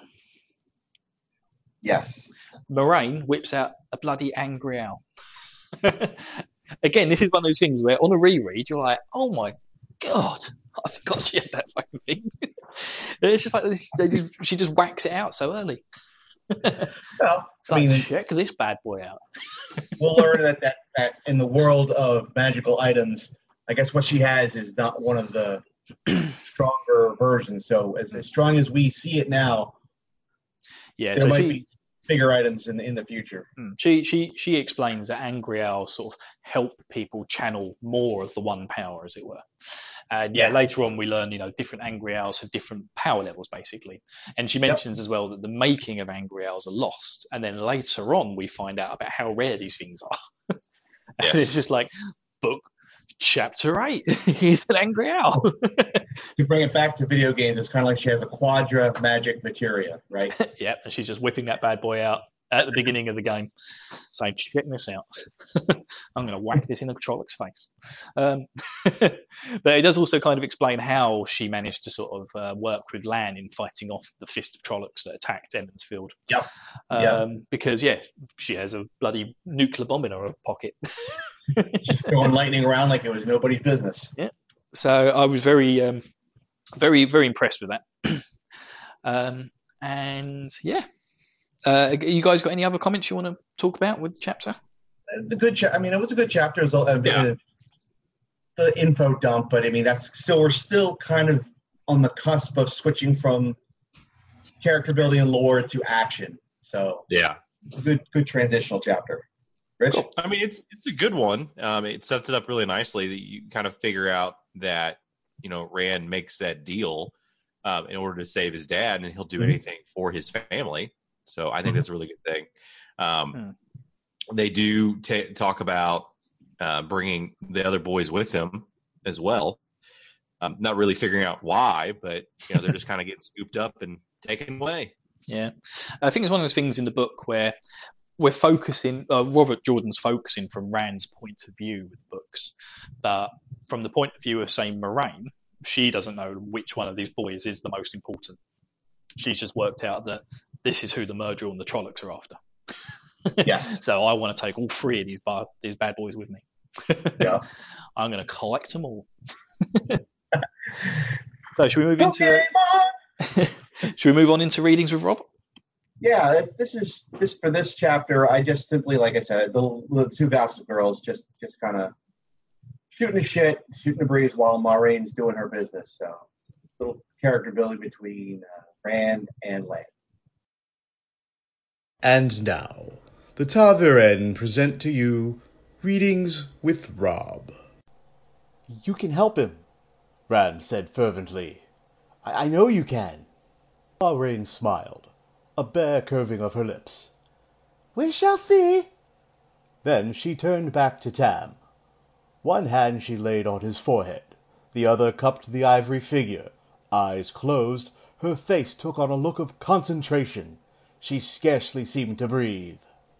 Speaker 3: Yes.
Speaker 2: Moraine whips out a bloody Angreal. Again, this is one of those things where on a reread you're like, oh my god, I forgot she had that fucking thing. It's just like this, they just, she just whacks it out so early.
Speaker 3: Well,
Speaker 2: It's
Speaker 3: I
Speaker 2: like,
Speaker 3: mean,
Speaker 2: check this bad boy out.
Speaker 3: we'll learn that, that that in the world of magical items, I guess what she has is not one of the stronger versions. So as, as strong as we see it now,
Speaker 2: Yeah,
Speaker 3: there
Speaker 2: so
Speaker 3: might
Speaker 2: she,
Speaker 3: be bigger items in in the future.
Speaker 2: mm, she she she explains that Angreal sort of help people channel more of the one power, as it were. And yeah,
Speaker 3: Yeah.
Speaker 2: later on we learn, you know, different angry owls have different power levels, basically. And she mentions as well that the making of angry owls are lost. And then later on we find out about how rare these things are. And
Speaker 4: Yes.
Speaker 2: it's just like, book chapter eight, he's an angry owl.
Speaker 3: To bring it back to video games, it's kind of like she has a quadra magic materia, right?
Speaker 2: Yep, and she's just whipping that bad boy out at the beginning of the game, saying, check this out. I'm going to whack this in the Trollocs' face. Um, but it does also kind of explain how she managed to sort of uh, work with Lan in fighting off the fist of Trollocs that attacked Emmonsfield.
Speaker 3: Yep.
Speaker 2: Um,
Speaker 3: Yep.
Speaker 2: Because, yeah, she has a bloody nuclear bomb in her pocket.
Speaker 3: Just throwing lightning around like it was nobody's business.
Speaker 2: So I was very, um, very, very impressed with that. um, and, yeah. Uh, you guys got any other comments you want to talk about with the chapter?
Speaker 3: It's a good. Cha- I mean, it was a good chapter. It was a, a,
Speaker 4: Yeah.
Speaker 3: the info dump, but I mean, that's still we're still kind of on the cusp of switching from character building and lore to action. So
Speaker 4: Yeah.
Speaker 3: good, good transitional chapter. Rich,
Speaker 2: Cool.
Speaker 4: I mean, it's it's a good one. Um, it sets it up really nicely that you kind of figure out that, you know, Rand makes that deal um, in order to save his dad, and he'll do
Speaker 3: Mhm.
Speaker 4: anything for his family. So I think
Speaker 3: Mhm.
Speaker 4: that's a really good thing. Um, They do ta talk about uh, bringing the other boys with him as well. Um, not really figuring out why, but you know, they're just kind of getting scooped up and taken away.
Speaker 2: Yeah, I think it's one of those things in the book where we're focusing, uh, Robert Jordan's focusing from Rand's point of view with books, but from the point of view of, say, Moraine, she doesn't know which one of these boys is the most important. She's just worked out that this is who the Murderer and the Trollocs are after.
Speaker 3: yes,
Speaker 2: So I want to take all three of these bar- these bad boys with me.
Speaker 3: yeah.
Speaker 2: I'm going to collect them all. So should we move into
Speaker 3: Okay, Mom.
Speaker 2: should we move on into readings with Rob?
Speaker 3: Yeah, if this is this for this chapter. I just simply, like I said, the, the two Gossip Girls just just kind of shooting the shit, shooting the breeze while Moraine's doing her business. So little character building between uh, Rand and Lan.
Speaker 1: And now, the Taviren present to you Readings with Rob.
Speaker 5: You can help him, Rand said fervently. I, I know you can. Moraine smiled, a bare curving of her lips. We shall see. Then she turned back to Tam. One hand she laid on his forehead, the other cupped the ivory figure. Eyes closed, her face took on a look of concentration. She scarcely seemed to breathe.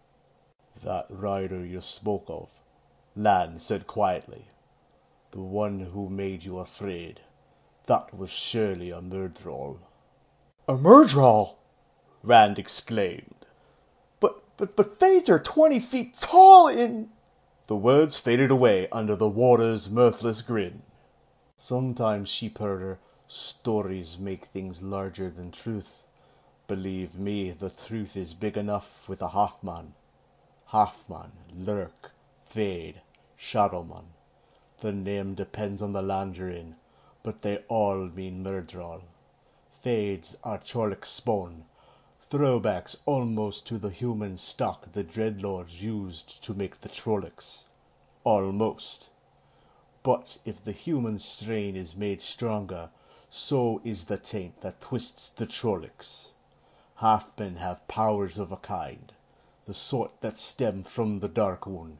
Speaker 5: That rider you spoke of, Lan said quietly. The one who made you afraid. That was surely a Myrddraal. A Myrddraal? Rand exclaimed. But, but, but Fades are twenty feet tall in... The words faded away under the warder's mirthless grin. Sometimes, sheepherder, stories make things larger than truth. Believe me, the truth is big enough with a Halfman. Halfman, Lurk, Fade, Shadowman. The name depends on the land you're in, but they all mean Myrddraal. Fades are Trolloc spawn, throwbacks almost to the human stock the Dreadlords used to make the Trollocs. Almost. But if the human strain is made stronger, so is the taint that twists the Trollocs. Halfmen have powers of a kind, the sort that stem from the Dark One.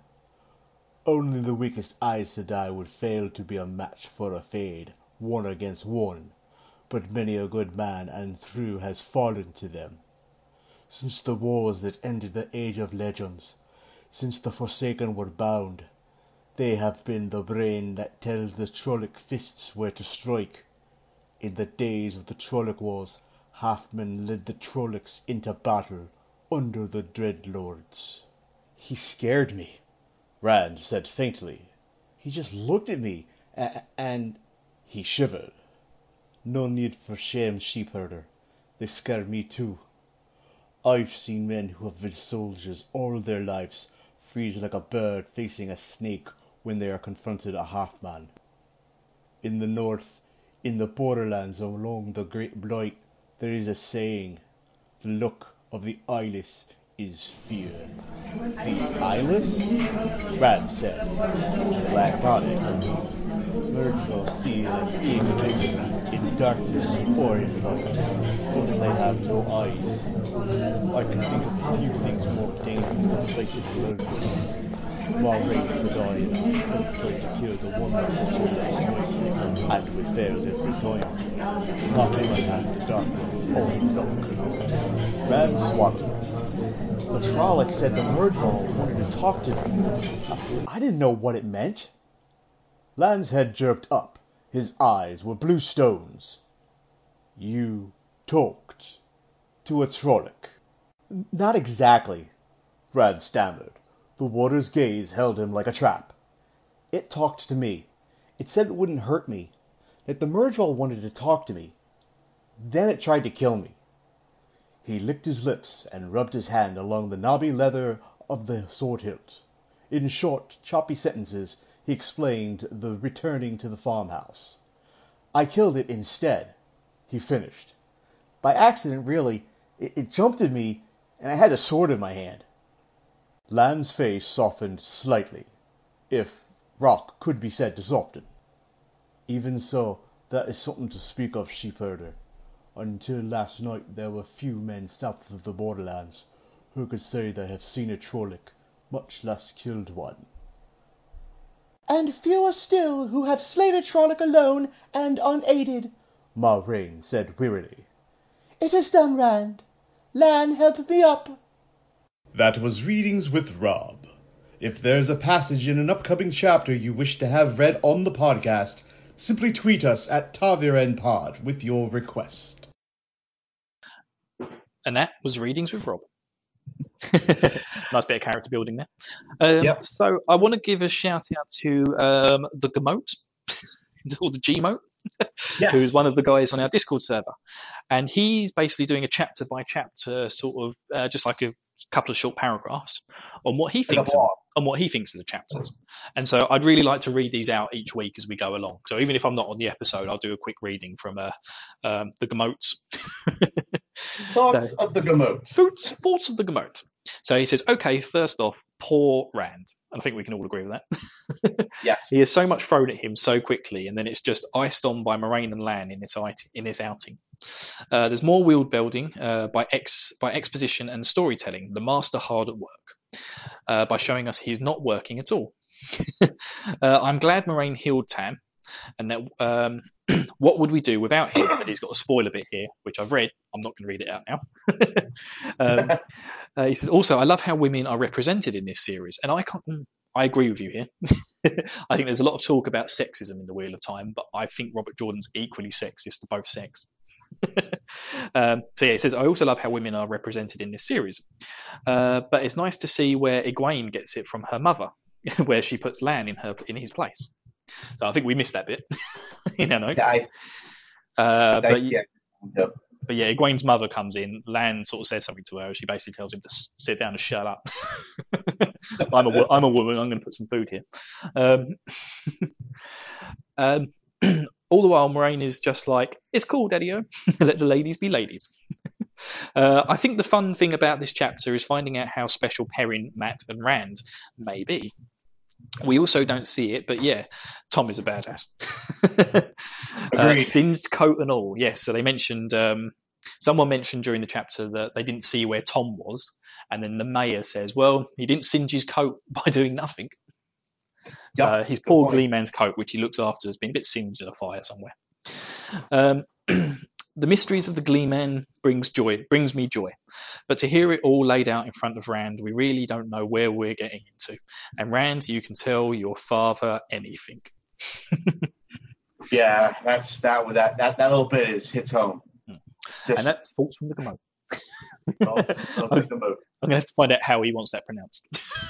Speaker 5: Only the weakest Aes Sedai would fail to be a match for a Fade, one against one, but many a good man and true has fallen to them. Since the wars that ended the Age of Legends, since the Forsaken were bound, they have been the brain that tells the Trolloc fists where to strike. In the days of the Trolloc Wars, Halfmen led the Trollocs into battle under the Dreadlords. He scared me, Rand said faintly. He just looked at me, a- and... He shivered. No need for shame, sheepherder. They scare me too. I've seen men who have been soldiers all their lives freeze like a bird facing a snake when they are confronted a half-man. In the north, in the borderlands along the Great Blight, there is a saying, the look of the eyeless is fear. The eyeless? Rand said. Black on it. merge will see like being living in darkness or in light, so that they have no eyes. I can think of a few things more dangerous than placing the merge. Moiraine should I and I both tried to kill the one that was so destroyed, and we failed every time. Nothing like that the darkness or dark. Ran swallowed. The Trolloc said the Murdval wanted to talk to me. I didn't know what it meant. Lan's head jerked up. His eyes were blue stones. You talked to a Trolloc? Not exactly, Rand stammered. The water's gaze held him like a trap. It talked to me. It said it wouldn't hurt me, that the Murdval wanted to talk to me. Then it tried to kill me. He licked his lips and rubbed his hand along the knobby leather of the sword hilt. In short, choppy sentences, he explained the returning to the farmhouse. I killed it instead, he finished. By accident, really. It, it jumped at me, and I had a sword in my hand. Lan's face softened slightly, if rock could be said to soften. Even so, that is something to speak of, sheepherder. Until last night there were few men south of the borderlands who could say they have seen a Trolloc, much less killed one. And fewer still who have slain a Trolloc alone and unaided, Moiraine said wearily. It is done, Rand. Lan, help me up.
Speaker 1: That was Readings with Rob. If there's a passage in an upcoming chapter you wish to have read on the podcast, simply tweet us at TavirenPod with your request.
Speaker 2: And that was Readings with Rob. Nice bit of character building there. Um,
Speaker 3: Yep.
Speaker 2: So I want to give a shout out to um, the Gamote, or the Gmote,
Speaker 3: Yes.
Speaker 2: who's one of the guys on our Discord server. And he's basically doing a chapter by chapter, sort of uh, just like a couple of short paragraphs on what he
Speaker 3: Like a
Speaker 2: thinks of,
Speaker 3: blog.
Speaker 2: on what he thinks of the chapters. And so I'd really like to read these out each week as we go along. So even if I'm not on the episode, I'll do a quick reading from uh, um, the Gamotes.
Speaker 3: Thoughts
Speaker 2: So-
Speaker 3: of the Gamote.
Speaker 2: Thoughts, thoughts of the Gamote. So he says, okay, first off, poor Rand. And I think we can all agree with that.
Speaker 3: Yes.
Speaker 2: He has so much thrown at him so quickly, and then it's just iced on by Moiraine and Lan in this, it- in this outing. Uh, there's more world building uh, by ex by exposition and storytelling. The master hard at work uh, by showing us he's not working at all. uh, I'm glad Moiraine healed Tam, and that um, what would we do without him? But he's got a spoiler bit here, which I've read. I'm not going to read it out now. um, uh, he says also, I love how women are represented in this series, and I can't. I agree with you here. I think there's a lot of talk about sexism in the Wheel of Time, but I think Robert Jordan's equally sexist to both sex. um, so yeah, he says, I also love how women are represented in this series. Uh, but it's nice to see where Egwene gets it from her mother, where she puts Lan in her in his place. So I think we missed that bit in our notes.
Speaker 3: Yeah, I,
Speaker 2: uh,
Speaker 3: I,
Speaker 2: but,
Speaker 3: yeah. So,
Speaker 2: but yeah, Egwene's mother comes in. Lan sort of says something to her. She basically tells him to s- sit down and shut up. I'm a wo- I'm a woman. I'm going to put some food here. Um, um, all the while, Moiraine is just like, it's cool, Daddy-o. Let the ladies be ladies. uh, I think the fun thing about this chapter is finding out how special Perrin, Mat, and Rand may be. We also don't see it, but yeah, Tom is a badass. uh,
Speaker 3: Agreed.
Speaker 2: singed coat and all, yes. So they mentioned, um, someone mentioned during the chapter that they didn't see where Tom was, and then the mayor says, well, he didn't singe his coat by doing nothing. So
Speaker 3: Yep,
Speaker 2: his
Speaker 3: good
Speaker 2: poor
Speaker 3: point.
Speaker 2: Glee Man's coat, which he looks after, has been a bit singed in a fire somewhere. Um, the mysteries of the Glee Man brings joy, brings me joy. But to hear it all laid out in front of Rand, we really don't know where we're getting into. And Rand, you can tell your father anything.
Speaker 3: yeah, that's that. That that that little bit is hits home.
Speaker 2: Hmm.
Speaker 3: Just,
Speaker 2: And that's thoughts from the Gamote.
Speaker 3: thoughts of the Gamote.
Speaker 2: I'm going to have to find out how he wants that pronounced.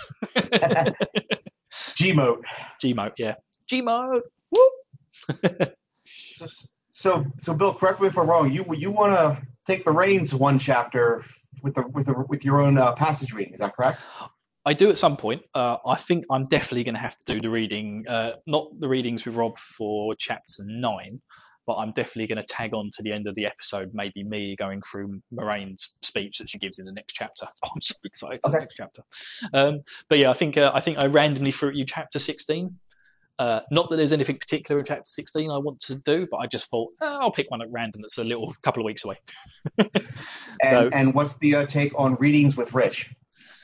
Speaker 3: Gmote.
Speaker 2: Gmote, yeah. Gmote! Woo!
Speaker 3: So, so Bill, correct me if I'm wrong. You you want to take the reins one chapter with the with the with your own uh, passage reading? Is that correct?
Speaker 2: I do at some point. Uh, I think I'm definitely going to have to do the reading, uh, not the readings with Rob for chapter nine, but I'm definitely going to tag on to the end of the episode, maybe me going through Moraine's speech that she gives in the next chapter. Oh, I'm so excited for
Speaker 3: Okay.
Speaker 2: the next chapter. Um, but yeah, I think uh, I think I randomly threw at you chapter sixteen. Uh, not that there's anything particular in chapter sixteen I want to do, but I just thought oh, I'll pick one at random that's a little couple of weeks away.
Speaker 3: And,
Speaker 2: so,
Speaker 3: and what's the uh, take on readings with Rich?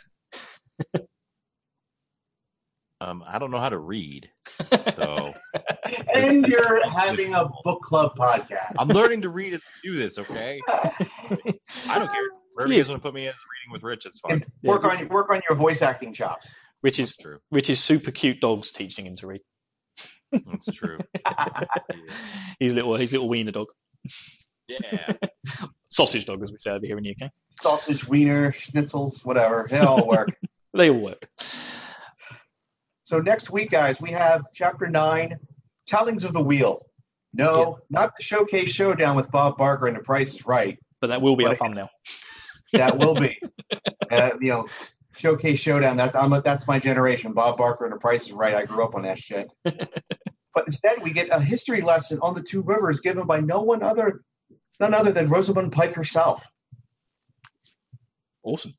Speaker 4: Um, I don't know how to read, so
Speaker 3: And you're having a book club podcast.
Speaker 4: I'm learning to read as we do this. Okay, I don't care. Wherever you want to put me in as reading with Rich, it's fine.
Speaker 3: And work on work on your voice acting chops.
Speaker 2: Rich is
Speaker 4: That's true.
Speaker 2: Rich is super cute dogs teaching him to read.
Speaker 4: That's true. Yeah.
Speaker 2: He's little he's little wiener dog,
Speaker 4: Yeah.
Speaker 2: sausage dog as we say over here in the U K.
Speaker 3: Sausage, wiener, schnitzels, whatever. They all work.
Speaker 2: They all work.
Speaker 3: So next week, guys, we have chapter nine, Tellings of the Wheel. No, not the Showcase Showdown with Bob Barker and The Price is Right.
Speaker 2: But that will be
Speaker 3: But
Speaker 2: our
Speaker 3: it-
Speaker 2: thumbnail.
Speaker 3: That will be. uh, you know, Showcase Showdown. That's I'm a, that's my generation. Bob Barker and The Price is Right. I grew up on that shit. But instead, we get a history lesson on the Two Rivers given by no one other, none other than Rosamund Pike herself.
Speaker 2: Awesome.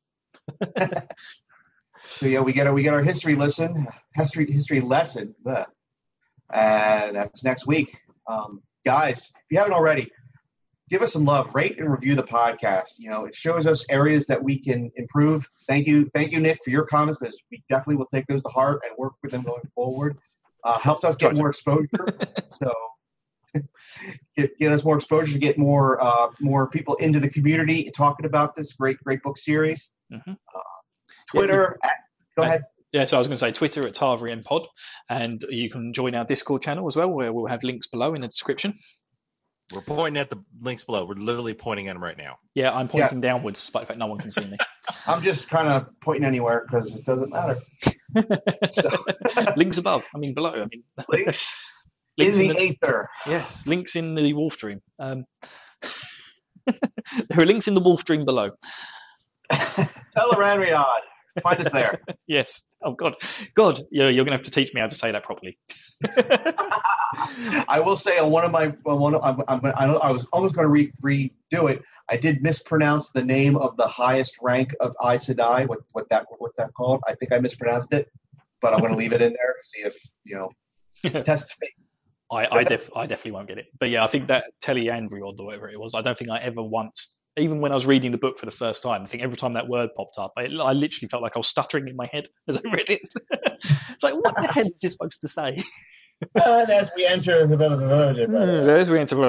Speaker 3: So yeah, we get our we get our history lesson, history history lesson, bleh. And that's next week. Um, guys, if you haven't already, give us some love, rate and review the podcast. You know, it shows us areas that we can improve. Thank you, thank you, Nick, for your comments, because we definitely will take those to heart and work with them going forward. Uh, helps us get
Speaker 2: Gotcha.
Speaker 3: more exposure. So get get us more exposure to get more uh, more people into the community talking about this great great book series.
Speaker 2: Mhm.
Speaker 3: Uh, Twitter, at, go ahead.
Speaker 2: Yeah, so I was going to say Twitter at Tarvarian Pod, and you can join our Discord channel as well, where we'll have links below in the description.
Speaker 4: We're pointing at the links below. We're literally pointing at them right now.
Speaker 2: Yeah, I'm pointing downwards, despite the fact no one can see me.
Speaker 3: I'm just kind of pointing anywhere because it doesn't matter. So,
Speaker 2: Links above. I mean below. I mean
Speaker 3: links in
Speaker 2: links
Speaker 3: the,
Speaker 2: in the
Speaker 3: aether.
Speaker 2: yes, links in the Wolf Dream. Um, there are links in the Wolf Dream below.
Speaker 3: Teleranriad. Find us there.
Speaker 2: Yes. Oh God, God, you're, you're going to have to teach me how to say that properly.
Speaker 3: I will say on one of my on one of, I'm, I'm, I, know, I was almost going to re, redo it. I did mispronounce the name of the highest rank of Aes Sedai. What what that what that's called? I think I mispronounced it, but I'm going to leave it in there. See if you know. Test me.
Speaker 2: I I, def, I definitely won't get it. But yeah, I think that Teleandriod or whatever it was, I don't think I ever once, even when I was reading the book for the first time, I think every time that word popped up, I, I literally felt like I was stuttering in my head as I read it. It's like, what the hell is this supposed to say?
Speaker 3: And as we enter the
Speaker 2: As we enter.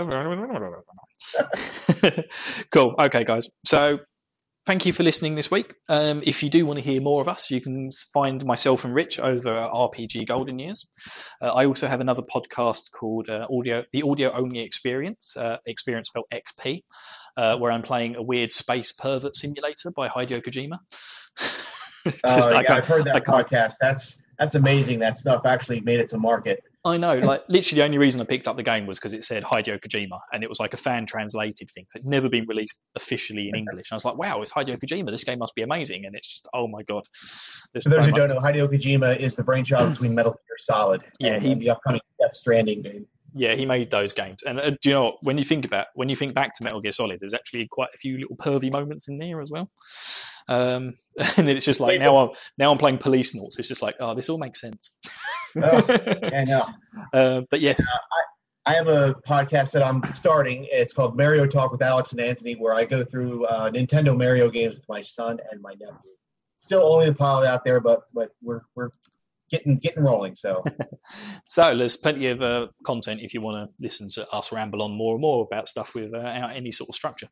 Speaker 2: Cool. Okay, guys. So thank you for listening this week. Um, if you do want to hear more of us, you can find myself and Rich over at R P G Golden Years. Uh, I also have another podcast called uh, Audio, the Audio Only Experience, uh, Experience spelled X P, uh, where I'm playing a weird space pervert simulator by Hideo Kojima. It's
Speaker 3: Oh,
Speaker 2: just- I
Speaker 3: yeah,
Speaker 2: can't-
Speaker 3: I've heard that
Speaker 2: I can't-
Speaker 3: podcast. That's that's amazing. That stuff actually made it to market.
Speaker 2: I know, like literally the only reason I picked up the game was because it said Hideo Kojima and it was like a fan translated thing. So it'd never been released officially in English. And I was like, wow, it's Hideo Kojima. This game must be amazing. And it's just, oh my God. There's
Speaker 3: For those
Speaker 2: so
Speaker 3: who
Speaker 2: much-
Speaker 3: don't know, Hideo Kojima is the brainchild between Metal Gear Solid
Speaker 2: Yeah,
Speaker 3: and,
Speaker 2: he-
Speaker 3: and the upcoming Death Stranding game.
Speaker 2: Yeah, he made those games. And uh, do you know what? When you think about when you think back to Metal Gear Solid, there's actually quite a few little pervy moments in there as well. Um, and then it's just like
Speaker 3: Yeah.
Speaker 2: now I'm now I'm playing Police Noughts. It's just like, oh, this all makes sense.
Speaker 3: Oh, yeah, no.
Speaker 2: uh, but yes,
Speaker 3: I have a podcast that I'm starting. It's called Mario Talk with Alex and Anthony, where I go through uh, Nintendo Mario games with my son and my nephew. Still only the pilot out there, but but we're we're getting getting rolling. So
Speaker 2: so there's plenty of uh, content if you want to listen to us ramble on more and more about stuff without any sort of structure.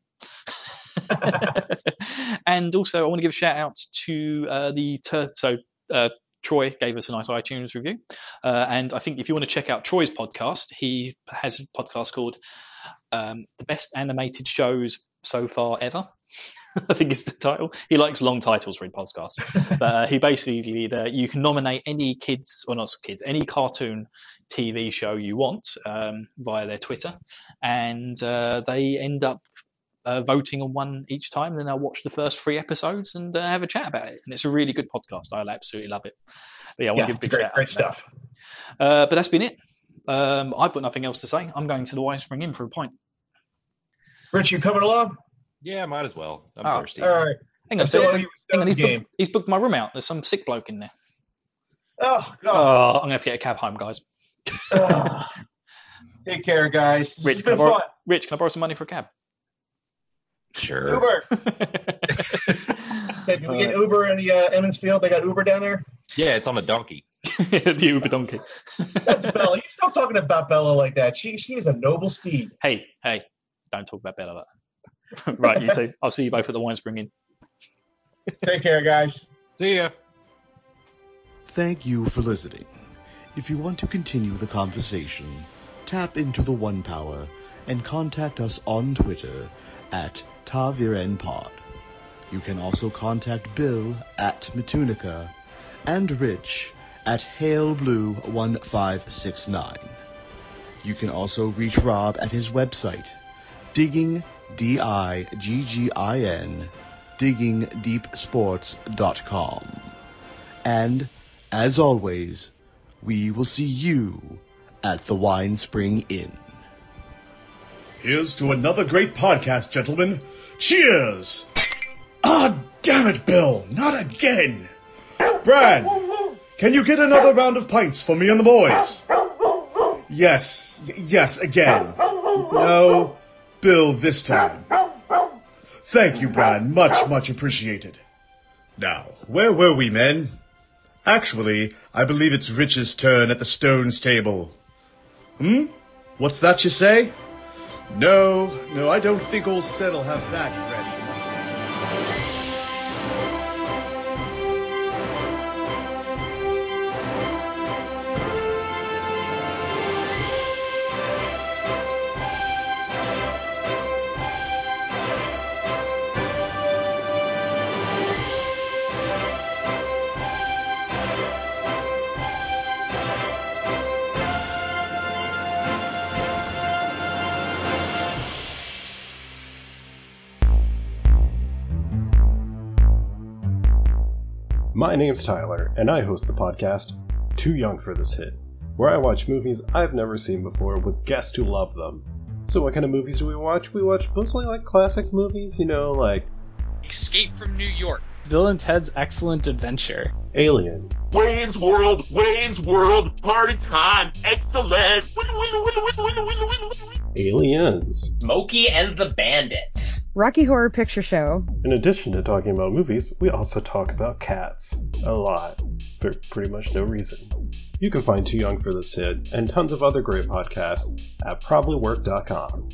Speaker 2: And also, I want to give a shout out to uh, the ter- so uh, Troy gave us a nice iTunes review, uh, and I think if you want to check out Troy's podcast, he has a podcast called um, "The Best Animated Shows So Far Ever." I think is the title. He likes long titles for his podcast. But uh, he basically uh, you can nominate any kids or not kids, any cartoon T V show you want um, via their Twitter, and uh, they end up uh, voting on one each time. And then I'll watch the first three episodes and uh, have a chat about it. And it's a really good podcast. I absolutely love it. But yeah, I want
Speaker 3: yeah,
Speaker 2: to give a
Speaker 3: it's
Speaker 2: big
Speaker 3: great,
Speaker 2: shout
Speaker 3: great
Speaker 2: out to that.
Speaker 3: stuff.
Speaker 2: Uh, but that's been it. Um, I've got nothing else to say. I'm going to the Wine Spring Inn for a pint.
Speaker 3: Rich, you coming along?
Speaker 4: Yeah, might as well. I'm
Speaker 2: Oh,
Speaker 4: thirsty.
Speaker 3: All right.
Speaker 2: Hang on,
Speaker 3: So,
Speaker 2: so,
Speaker 3: you
Speaker 2: hang on. He's
Speaker 3: game.
Speaker 2: booked, he's booked my room out. There's some sick bloke in there.
Speaker 3: Oh, God.
Speaker 2: Oh, I'm gonna have to get a cab home, guys.
Speaker 3: Ugh. Take care, guys.
Speaker 2: Rich,
Speaker 3: It's
Speaker 2: can I
Speaker 3: been
Speaker 2: borrow,
Speaker 3: fun.
Speaker 2: Rich, can I borrow some money for a cab?
Speaker 4: Sure.
Speaker 3: Uber. Hey, did we get Uber in the uh, Emmons Field? They got Uber down there?
Speaker 4: Yeah, it's on a donkey.
Speaker 2: The Uber donkey.
Speaker 3: That's Bella. You stop talking about Bella like that. She she is a noble steed.
Speaker 2: Hey, hey, don't talk about Bella like that. Right, you two. I'll see you both at the Wine Spring Inn.
Speaker 3: Take care, guys.
Speaker 4: See ya.
Speaker 1: Thank you for listening. If you want to continue the conversation, tap into the One Power and contact us on Twitter at TavirenPod. You can also contact Bill at Matunica and Rich at HailBlue one five six nine. You can also reach Rob at his website, digging, D I G G I N, digging deep sports dot com. And, as always, we will see you at the Wine Spring Inn. Here's to another great podcast, gentlemen. Cheers! Ah, damn it, Bill, not again! Brad, can you get another round of pints for me and the boys? Yes, y- yes, again. No, Bill this time. Thank you, Brad, much, much appreciated. Now, where were we, men? Actually, I believe it's Rich's turn at the Stones table. Hmm? What's that you say? No, no, I don't think old Set'll have that ready.
Speaker 6: My name's Tyler, and I host the podcast Too Young for This Hit, where I watch movies I've never seen before with guests who love them. So what kind of movies do we watch? We watch mostly like classics movies, you know, like
Speaker 7: Escape from New York,
Speaker 8: Bill and Ted's Excellent Adventure,
Speaker 6: Alien,
Speaker 9: Wayne's World, Wayne's World, party time, excellent, win, win, win, win, win, win, win, win.
Speaker 6: Aliens.
Speaker 7: Smokey and the Bandits.
Speaker 10: Rocky Horror Picture Show.
Speaker 6: In addition to talking about movies, we also talk about cats. A lot. For pretty much no reason. You can find Too Young for This Hit and tons of other great podcasts at probably work dot com.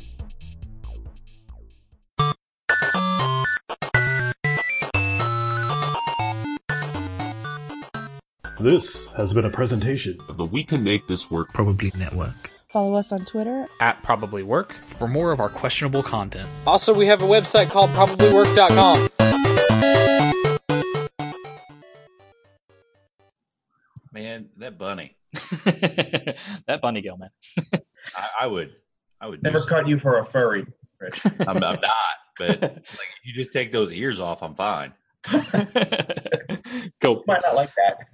Speaker 6: This has been a presentation
Speaker 9: of the We Can Make This Work
Speaker 8: Probably Network.
Speaker 11: Follow us on Twitter
Speaker 8: At Probably Work for more of our questionable content.
Speaker 7: Also, we have a website called probably work dot com.
Speaker 4: Man, that bunny.
Speaker 2: That bunny girl, man.
Speaker 4: I, I would. I would
Speaker 3: Never
Speaker 4: do
Speaker 3: cut you for a furry, Rich.
Speaker 4: I'm, I'm not, but like, if you just take those ears off, I'm fine.
Speaker 2: Cool.
Speaker 3: Might not like that.